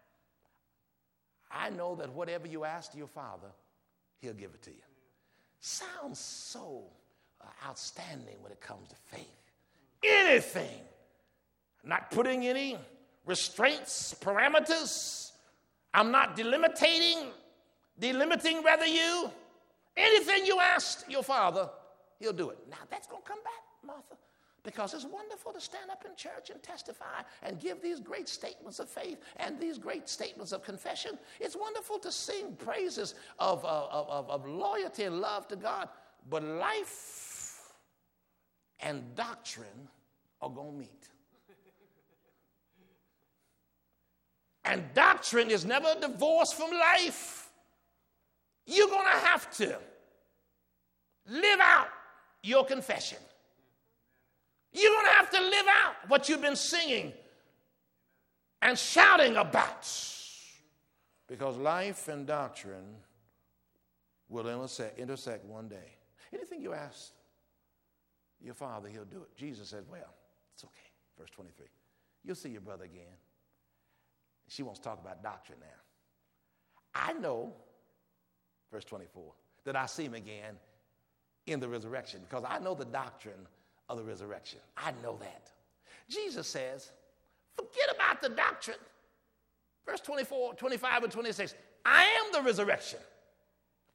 I know that whatever you ask your Father, he'll give it to you. Sounds so outstanding when it comes to faith. Anything. Not putting any restraints, parameters. I'm not delimiting rather you. Anything you ask your Father, he'll do it. Now that's going to come back, Martha, because it's wonderful to stand up in church and testify and give these great statements of faith and these great statements of confession. It's wonderful to sing praises of loyalty and love to God, but life and doctrine are going to meet. And doctrine is never divorced from life. You're going to have to live out your confession. You're going to have to live out what you've been singing and shouting about. Because life and doctrine will intersect one day. Anything you ask your Father, he'll do it. Jesus said, well, it's okay. Verse 23. You'll see your brother again. She wants to talk about doctrine now. I know, verse 24, that I see him again in the resurrection, because I know the doctrine of the resurrection. I know that. Jesus says, forget about the doctrine. Verse 24, 25, and 26. I am the resurrection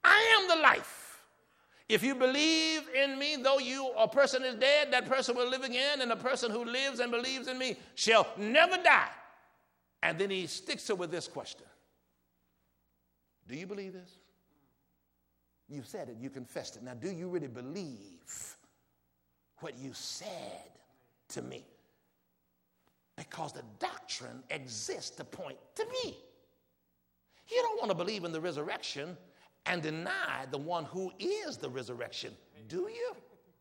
I am the life. If you believe in me, though a person is dead, that person will live again, and the person who lives and believes in me shall never die. And then he sticks it with this question. Do you believe this? You said it, you confessed it. Now, do you really believe what you said to me? Because the doctrine exists to point to me. You don't want to believe in the resurrection and deny the one who is the resurrection, do you?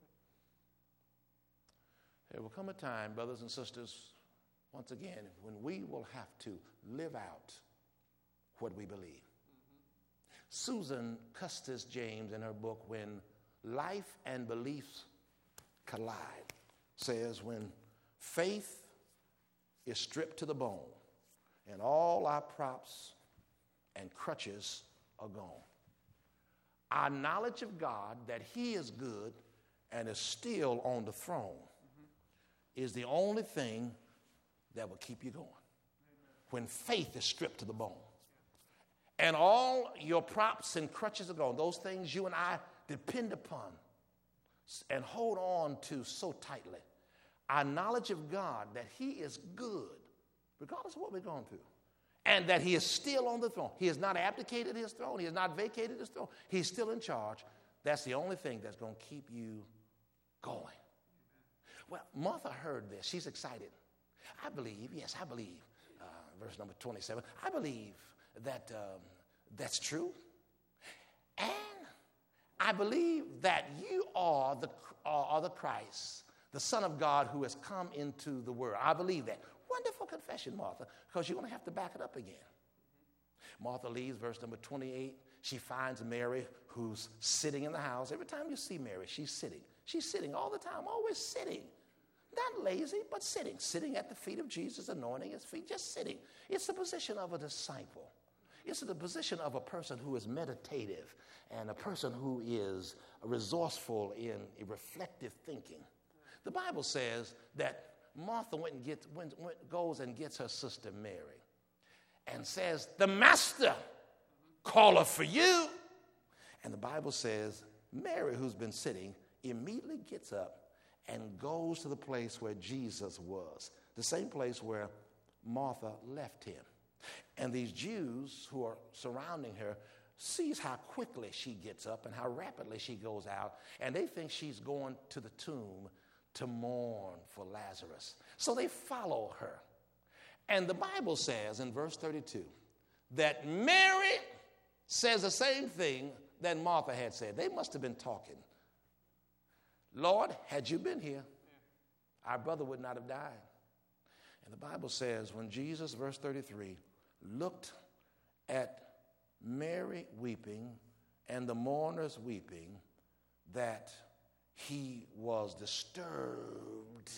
There will come a time, brothers and sisters, once again, when we will have to live out what we believe. Susan Custis James, in her book, When Life and Beliefs Collide, says when faith is stripped to the bone and all our props and crutches are gone, our knowledge of God, that he is good and is still on the throne, is the only thing that will keep you going. When faith is stripped to the bone and all your props and crutches are gone, those things you and I depend upon and hold on to so tightly, our knowledge of God, that he is good, regardless of what we're going through, and that he is still on the throne. He has not abdicated his throne. He has not vacated his throne. He's still in charge. That's the only thing that's going to keep you going. Well, Martha heard this. She's excited. I believe, verse number 27, I believe that that's true. And I believe that you are the Christ, the Son of God who has come into the world. I believe that. Wonderful confession, Martha, because you're going to have to back it up again. Martha leaves, verse number 28. She finds Mary, who's sitting in the house. Every time you see Mary, she's sitting. She's sitting all the time, always sitting. Not lazy, but sitting. Sitting at the feet of Jesus, anointing his feet, just sitting. It's the position of a disciple. It's the position of a person who is meditative and a person who is resourceful in reflective thinking. The Bible says that Martha goes and gets her sister Mary and says, the master calleth for you. And the Bible says Mary, who's been sitting, immediately gets up and goes to the place where Jesus was, the same place where Martha left him. And these Jews who are surrounding her sees how quickly she gets up and how rapidly she goes out, and they think she's going to the tomb to mourn for Lazarus. So they follow her. And the Bible says in verse 32 that Mary says the same thing that Martha had said. They must have been talking. Lord, had you been here, our brother would not have died. And the Bible says when Jesus, verse 33, looked at Mary weeping and the mourners weeping, that he was disturbed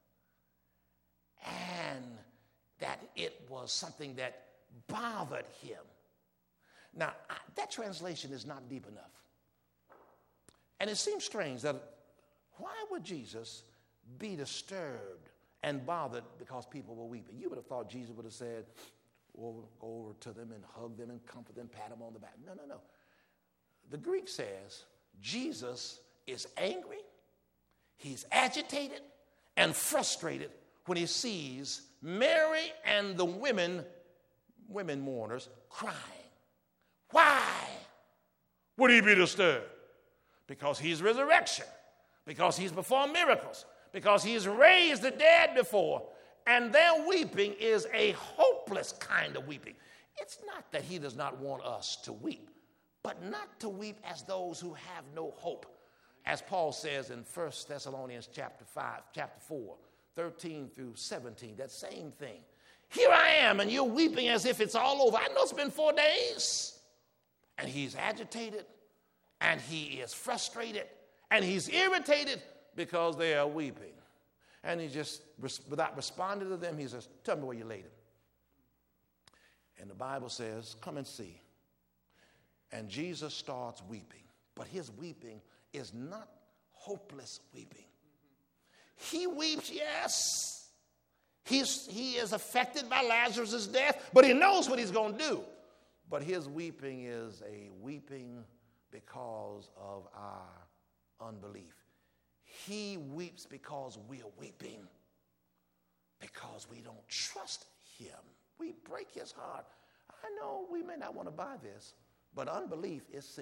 and that it was something that bothered him. Now, that translation is not deep enough. And it seems strange that why would Jesus be disturbed and bothered because people were weeping? You would have thought Jesus would have said, well, go over to them and hug them and comfort them, pat them on the back. No. The Greek says Jesus is angry, he's agitated and frustrated when he sees Mary and the women mourners crying. Why would he be disturbed? Because he's resurrection, because he's performed miracles, because he's raised the dead before, and their weeping is a hopeless kind of weeping. It's not that he does not want us to weep, but not to weep as those who have no hope. As Paul says in 1 Thessalonians chapter 4, 13 through 17, that same thing. Here I am, and you're weeping as if it's all over. I know it's been 4 days. And he's agitated, and he is frustrated, and he's irritated because they are weeping. And he just, without responding to them, he says, tell me where you laid him. And the Bible says, come and see. And Jesus starts weeping. But his weeping is not hopeless weeping. He weeps, yes. He is affected by Lazarus' death, but he knows what he's going to do. But his weeping is a weeping because of our unbelief. He weeps because we're weeping, because we don't trust him. We break his heart. I know we may not want to buy this, but unbelief is sin.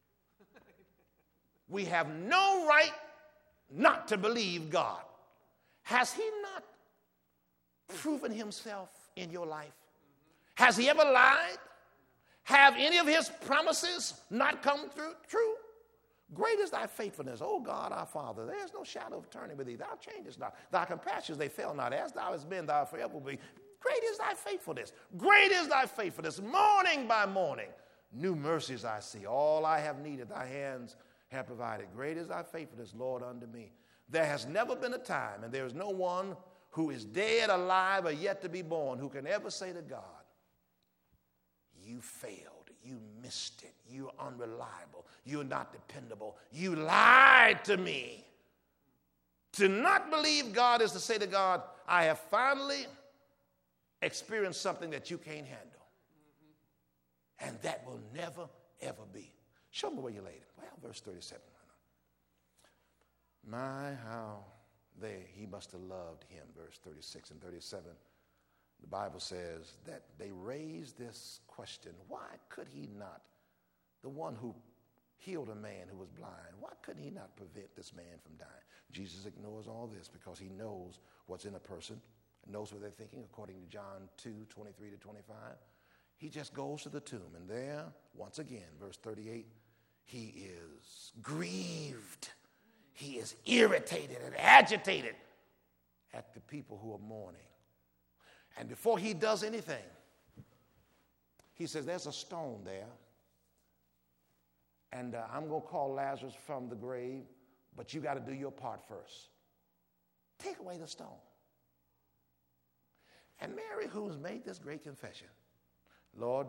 We have no right not to believe God. Has he not proven himself in your life? Has he ever lied? Have any of his promises not come true? Great is thy faithfulness, O God our Father. There is no shadow of turning with thee. Thou changest not. Thy compassions, they fail not. As thou hast been, thou forever will be. Great is thy faithfulness. Great is thy faithfulness. Morning by morning, new mercies I see. All I have needed, thy hands have provided. Great is thy faithfulness, Lord, unto me. There has never been a time, and there is no one who is dead, alive, or yet to be born who can ever say to God, you failed, you missed it, you're unreliable, you're not dependable, you lied to me. To not believe God is to say to God, I have finally experienced something that you can't handle. And that will never, ever be. Show me where you laid it. Well, verse 37. My, how he must have loved him, verse 36 and 37. The Bible says that they raised this question, why could he not, the one who healed a man who was blind, why couldn't he not prevent this man from dying? Jesus ignores all this because he knows what's in a person, knows what they're thinking, according to John 2, 23 to 25. He just goes to the tomb, and there, once again, verse 38, he is grieved. He is irritated and agitated at the people who are mourning. And before he does anything, he says, there's a stone there, and I'm going to call Lazarus from the grave, but you got to do your part first. Take away the stone. And Mary, who's made this great confession, Lord,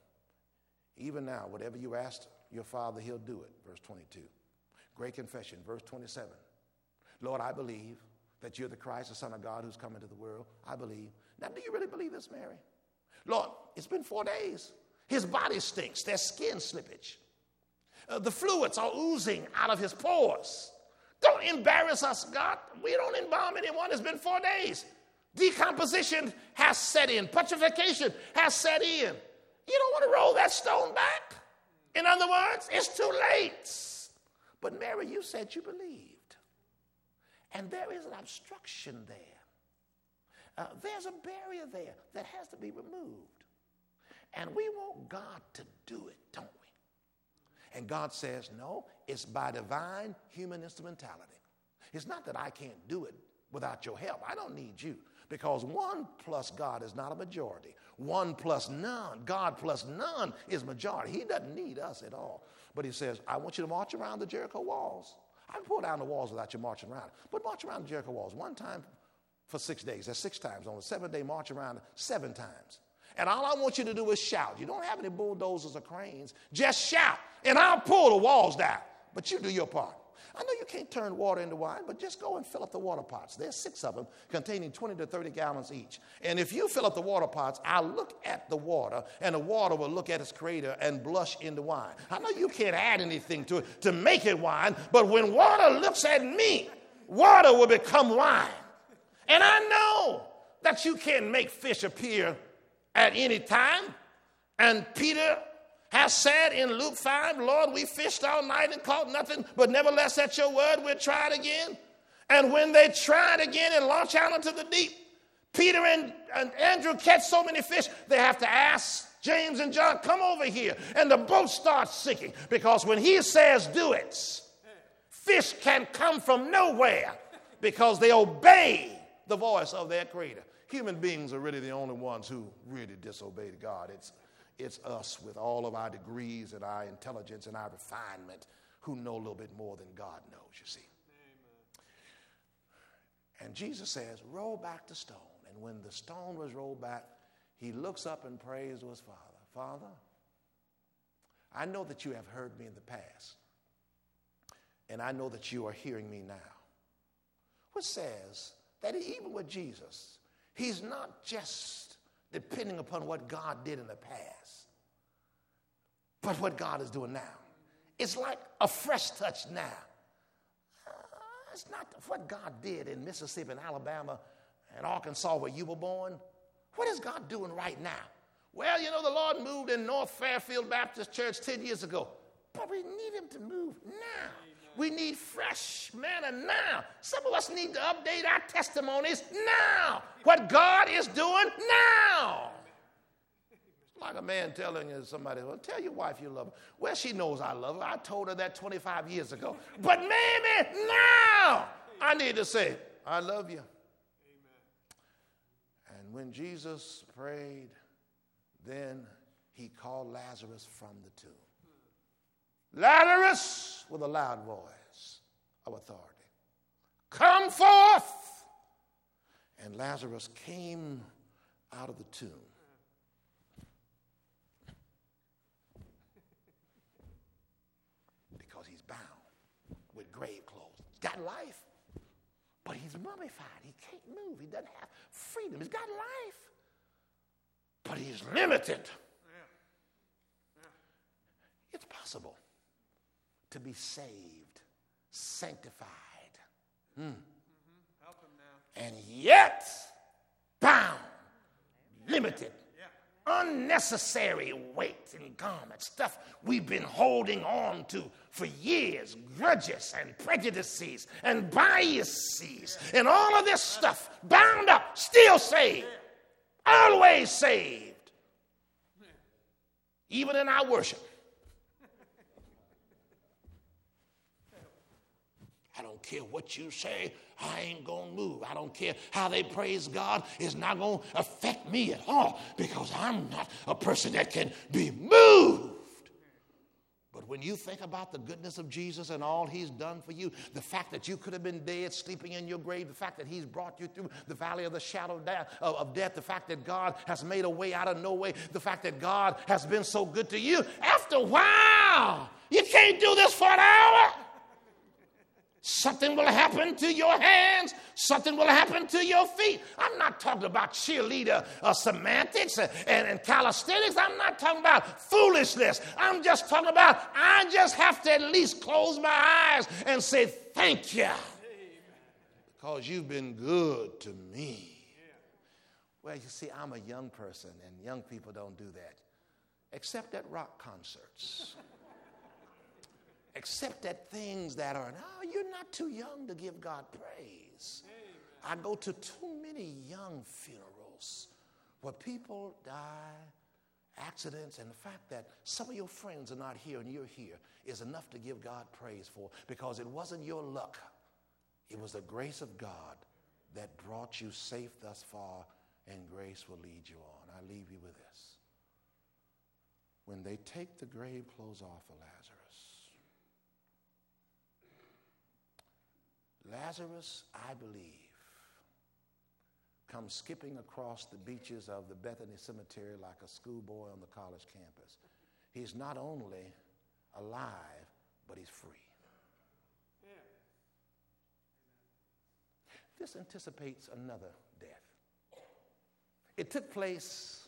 even now, whatever you asked your Father, he'll do it, verse 22. Great confession, verse 27. Lord, I believe that you're the Christ, the Son of God, who's come into the world. I believe. Now, do you really believe this, Mary? Lord, it's been 4 days. His body stinks. There's skin slippage. The fluids are oozing out of his pores. Don't embarrass us, God. We don't embalm anyone. It's been 4 days. Decomposition has set in. Putrefaction has set in. You don't want to roll that stone back. In other words, it's too late. But Mary, you said you believed. And there is an obstruction there. There's a barrier there that has to be removed. And we want God to do it, don't we? And God says, no, it's by divine human instrumentality. It's not that I can't do it without your help. I don't need you. Because 1 plus God is not a majority. 1 plus none, God plus none is majority. He doesn't need us at all. But he says, I want you to march around the Jericho walls. I can pull down the walls without you marching around. But march around the Jericho walls 1 time for 6 days. That's 6 times. On the 7th day, march around 7 times. And all I want you to do is shout. You don't have any bulldozers or cranes. Just shout, and I'll pull the walls down. But you do your part. I know you can't turn water into wine, but just go and fill up the water pots. There's 6 of them containing 20 to 30 gallons each. And if you fill up the water pots, I'll look at the water, and the water will look at its creator and blush into wine. I know you can't add anything to it to make it wine, but when water looks at me, water will become wine. And I know that you can't make fish appear at any time. And Peter has said in Luke 5, Lord, we fished all night and caught nothing, but nevertheless at your word we'll try it again. And when they tried again and launched out into the deep, Peter and Andrew catch so many fish, they have to ask James and John, come over here. And the boat starts sinking, because when he says do it, fish can come from nowhere because they obey the voice of their creator. Human beings are really the only ones who really disobey God. It's us with all of our degrees and our intelligence and our refinement who know a little bit more than God knows, you see. Amen. And Jesus says, roll back the stone. And when the stone was rolled back, he looks up and prays to his Father. Father, I know that you have heard me in the past, and I know that you are hearing me now. Which says that even with Jesus, he's not just depending upon what God did in the past, but what God is doing now. It's like a fresh touch now. It's not what God did in Mississippi and Alabama and Arkansas where you were born. What is God doing right now? Well, you know, the Lord moved in North Fairfield Baptist Church 10 years ago. But we need him to move now. We need fresh manna now. Some of us need to update our testimonies now. What God is doing now. It's like a man telling somebody, well, tell your wife you love her. Well, she knows I love her. I told her that 25 years ago. But maybe now I need to say, I love you. Amen. And when Jesus prayed, then he called Lazarus from the tomb. Lazarus, with a loud voice of authority, come forth. And Lazarus came out of the tomb. Because he's bound with grave clothes. He's got life, but he's mummified. He can't move. He doesn't have freedom. He's got life, but he's limited. It's possible to be saved, sanctified, Help him now. And yet bound, limited, unnecessary weight and garment, stuff we've been holding on to for years, grudges and prejudices and biases and all of this stuff, bound up, still saved, always saved, even in our worship. I don't care what you say. I ain't going to move. I don't care how they praise God. It's not going to affect me at all because I'm not a person that can be moved. But when you think about the goodness of Jesus and all he's done for you, the fact that you could have been dead, sleeping in your grave, the fact that he's brought you through the valley of the shadow of death, the fact that God has made a way out of no way, the fact that God has been so good to you, after a while, you can't do this for an hour. Something will happen to your hands. Something will happen to your feet. I'm not talking about cheerleader semantics and calisthenics. I'm not talking about foolishness. I'm just talking about I just have to at least close my eyes and say thank you. Because you've been good to me. Well, you see, I'm a young person, and young people don't do that. Except at rock concerts. Except at things that are, no, you're not too young to give God praise. I go to too many young funerals where people die, accidents, and the fact that some of your friends are not here and you're here is enough to give God praise for, because it wasn't your luck. It was the grace of God that brought you safe thus far, and grace will lead you on. I leave you with this. When they take the grave clothes off of Lazarus, I believe, comes skipping across the beaches of the Bethany Cemetery like a schoolboy on the college campus. He's not only alive, but he's free. This anticipates another death. It took place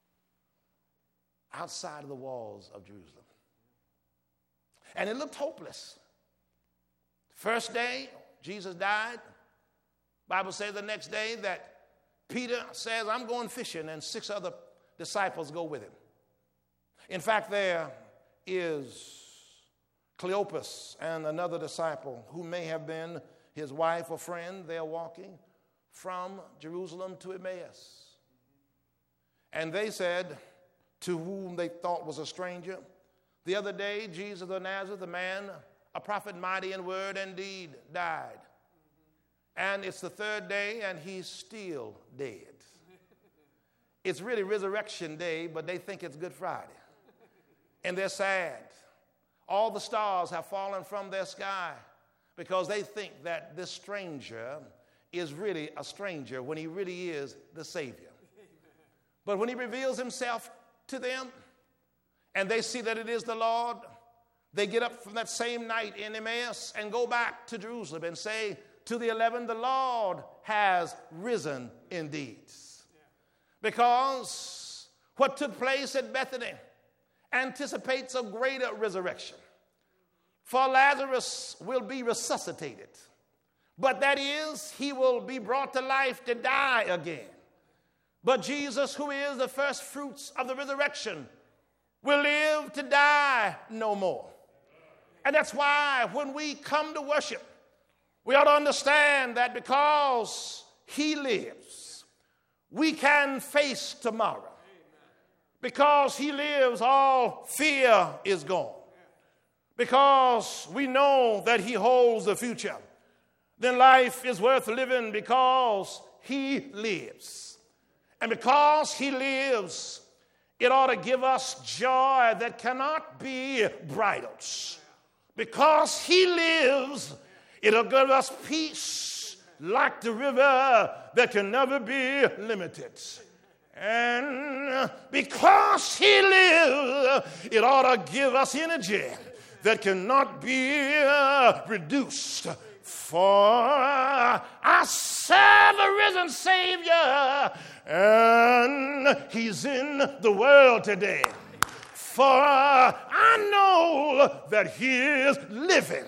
outside of the walls of Jerusalem. And it looked hopeless. First day, Jesus died. Bible says the next day that Peter says, I'm going fishing, and 6 other disciples go with him. In fact, there is Cleopas and another disciple who may have been his wife or friend. They're walking from Jerusalem to Emmaus. And they said, to whom they thought was a stranger, the other day, Jesus of Nazareth, the man, a prophet mighty in word and deed, died. And it's the 3rd day, and he's still dead. It's really Resurrection Day, but they think it's Good Friday. And they're sad. All the stars have fallen from their sky because they think that this stranger is really a stranger when he really is the Savior. But when he reveals himself to them, and they see that it is the Lord, they get up from that same night in Emmaus and go back to Jerusalem and say to the 11, the Lord has risen indeed. Because what took place at Bethany anticipates a greater resurrection. For Lazarus will be resuscitated, but that is, he will be brought to life to die again. But Jesus, who is the first fruits of the resurrection, will live to die no more. And that's why when we come to worship, we ought to understand that because he lives, we can face tomorrow. Because he lives, all fear is gone. Because we know that he holds the future, then life is worth living because he lives. And because he lives, it ought to give us joy that cannot be bridled. Because he lives, it'll give us peace like the river that can never be limited. And because he lives, it ought to give us energy that cannot be reduced. For I serve a risen Savior, and he's in the world today. For I know that he is living,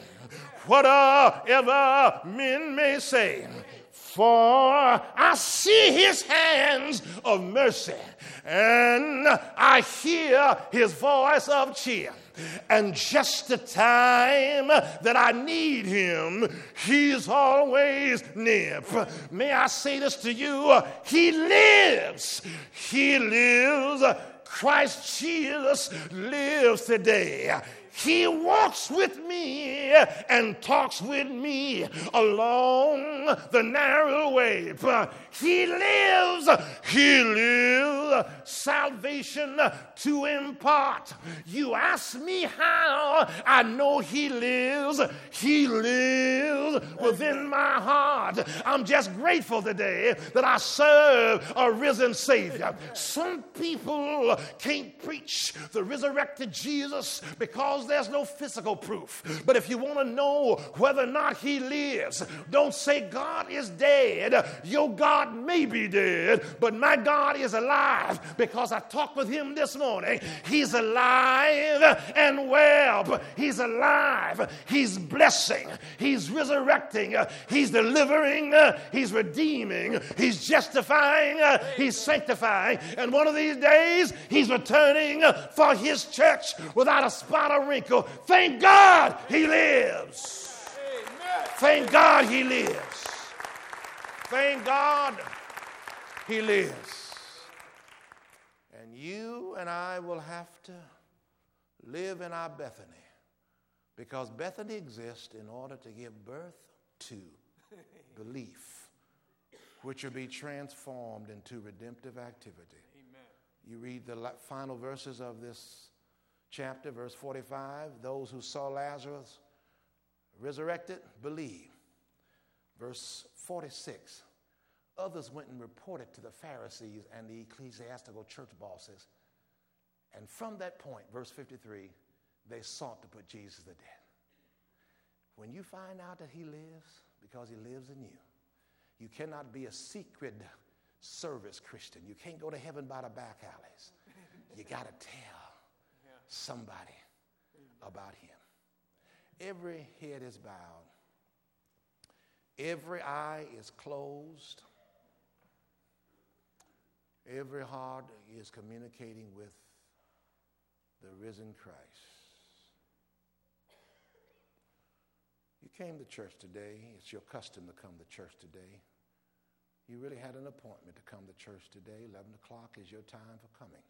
whatever men may say. For I see his hands of mercy, and I hear his voice of cheer. And just the time that I need him, he's always near. May I say this to you? He lives. He lives. Christ Jesus lives today. He walks with me and talks with me along the narrow way. He lives. He lives. Salvation to impart. You ask me how I know he lives. He lives within my heart. I'm just grateful today that I serve a risen Savior. Some people can't preach the resurrected Jesus because there's no physical proof. But if you want to know whether or not he lives, don't say God is dead. Your God may be dead, but my God is alive, because I talked with him this morning. He's alive and well. He's alive. He's blessing. He's resurrecting. He's delivering. He's redeeming. He's justifying. He's sanctifying. And one of these days, he's returning for his church without a spot or wrinkle. Thank God he lives. Thank God he lives. Thank God he lives. And you and I will have to live in our Bethany, because Bethany exists in order to give birth to belief, which will be transformed into redemptive activity. Amen. You read the final verses of this chapter, verse 45, those who saw Lazarus resurrected believed. Verse 46, others went and reported to the Pharisees and the ecclesiastical church bosses. And from that point, verse 53, they sought to put Jesus to death. When you find out that he lives, because he lives in you, you cannot be a secret service Christian. You can't go to heaven by the back alleys. You got to tell somebody about him. Every head is bowed. Every eye is closed. Every heart is communicating with the risen Christ. You came to church today. It's your custom to come to church today. You really had an appointment to come to church today. 11 o'clock is your time for coming.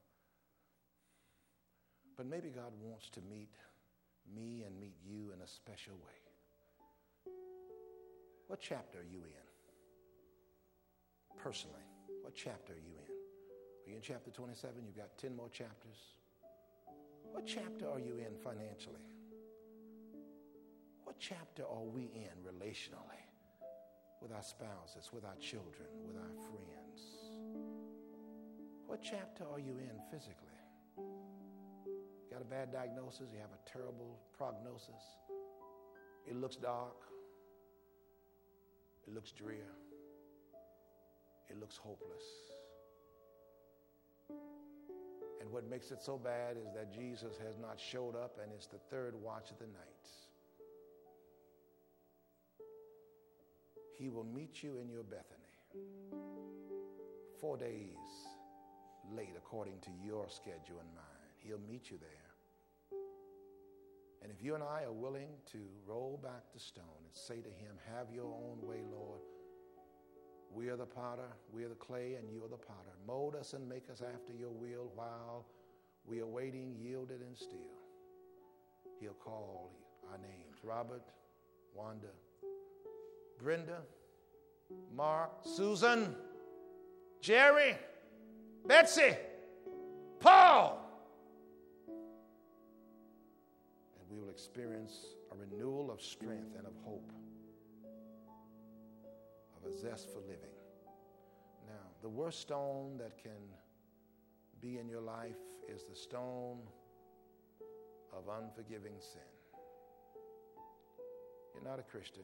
But maybe God wants to meet me and meet you in a special way. What chapter are you in? Personally, what chapter are you in? Are you in chapter 27? You've got 10 more chapters. What chapter are you in financially? What chapter are we in relationally with our spouses, with our children, with our friends? What chapter are you in physically? You got a bad diagnosis, you have a terrible prognosis. It looks dark. It looks drear. It looks hopeless. And what makes it so bad is that Jesus has not showed up, and it's the third watch of the night. he will meet you in your Bethany 4 days late according to your schedule and mine. He'll meet you there. And if you and I are willing to roll back the stone and say to him, have your own way, Lord. We are the potter, we are the clay, and you are the potter. Mold us and make us after your will while we are waiting, yielded and still. He'll call our names. Robert, Wanda, Brenda, Mark, Susan, Jerry, Betsy, Paul. And we will experience a renewal of strength and of hope, of a zest for living. Now, the worst stone that can be in your life is the stone of unforgiving sin. You're not a Christian.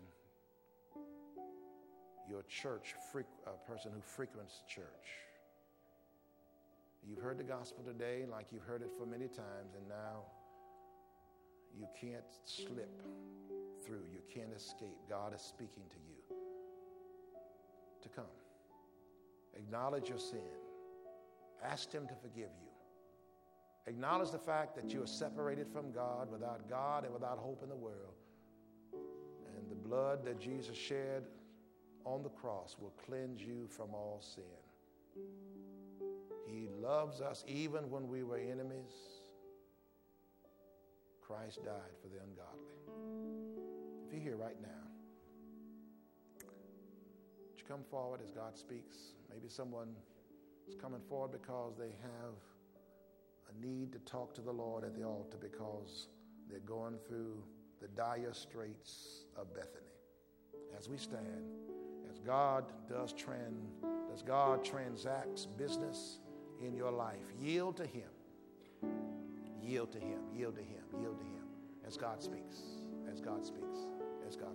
You're a person who frequents church. You've heard the gospel today like you've heard it for many times, and now you can't slip through. You can't escape. God is speaking to you to come. Acknowledge your sin. Ask him to forgive you. Acknowledge the fact that you are separated from God, without God and without hope in the world. And the blood that Jesus shed on the cross will cleanse you from all sin. He loves us even when we were enemies. Christ died for the ungodly. If you're here right now, would you come forward as God speaks? Maybe someone is coming forward because they have a need to talk to the Lord at the altar because they're going through the dire straits of Bethany. As we stand, as God transacts business in your life, yield to him. Yield to him, yield to him, yield to him. As God speaks, as God speaks, as God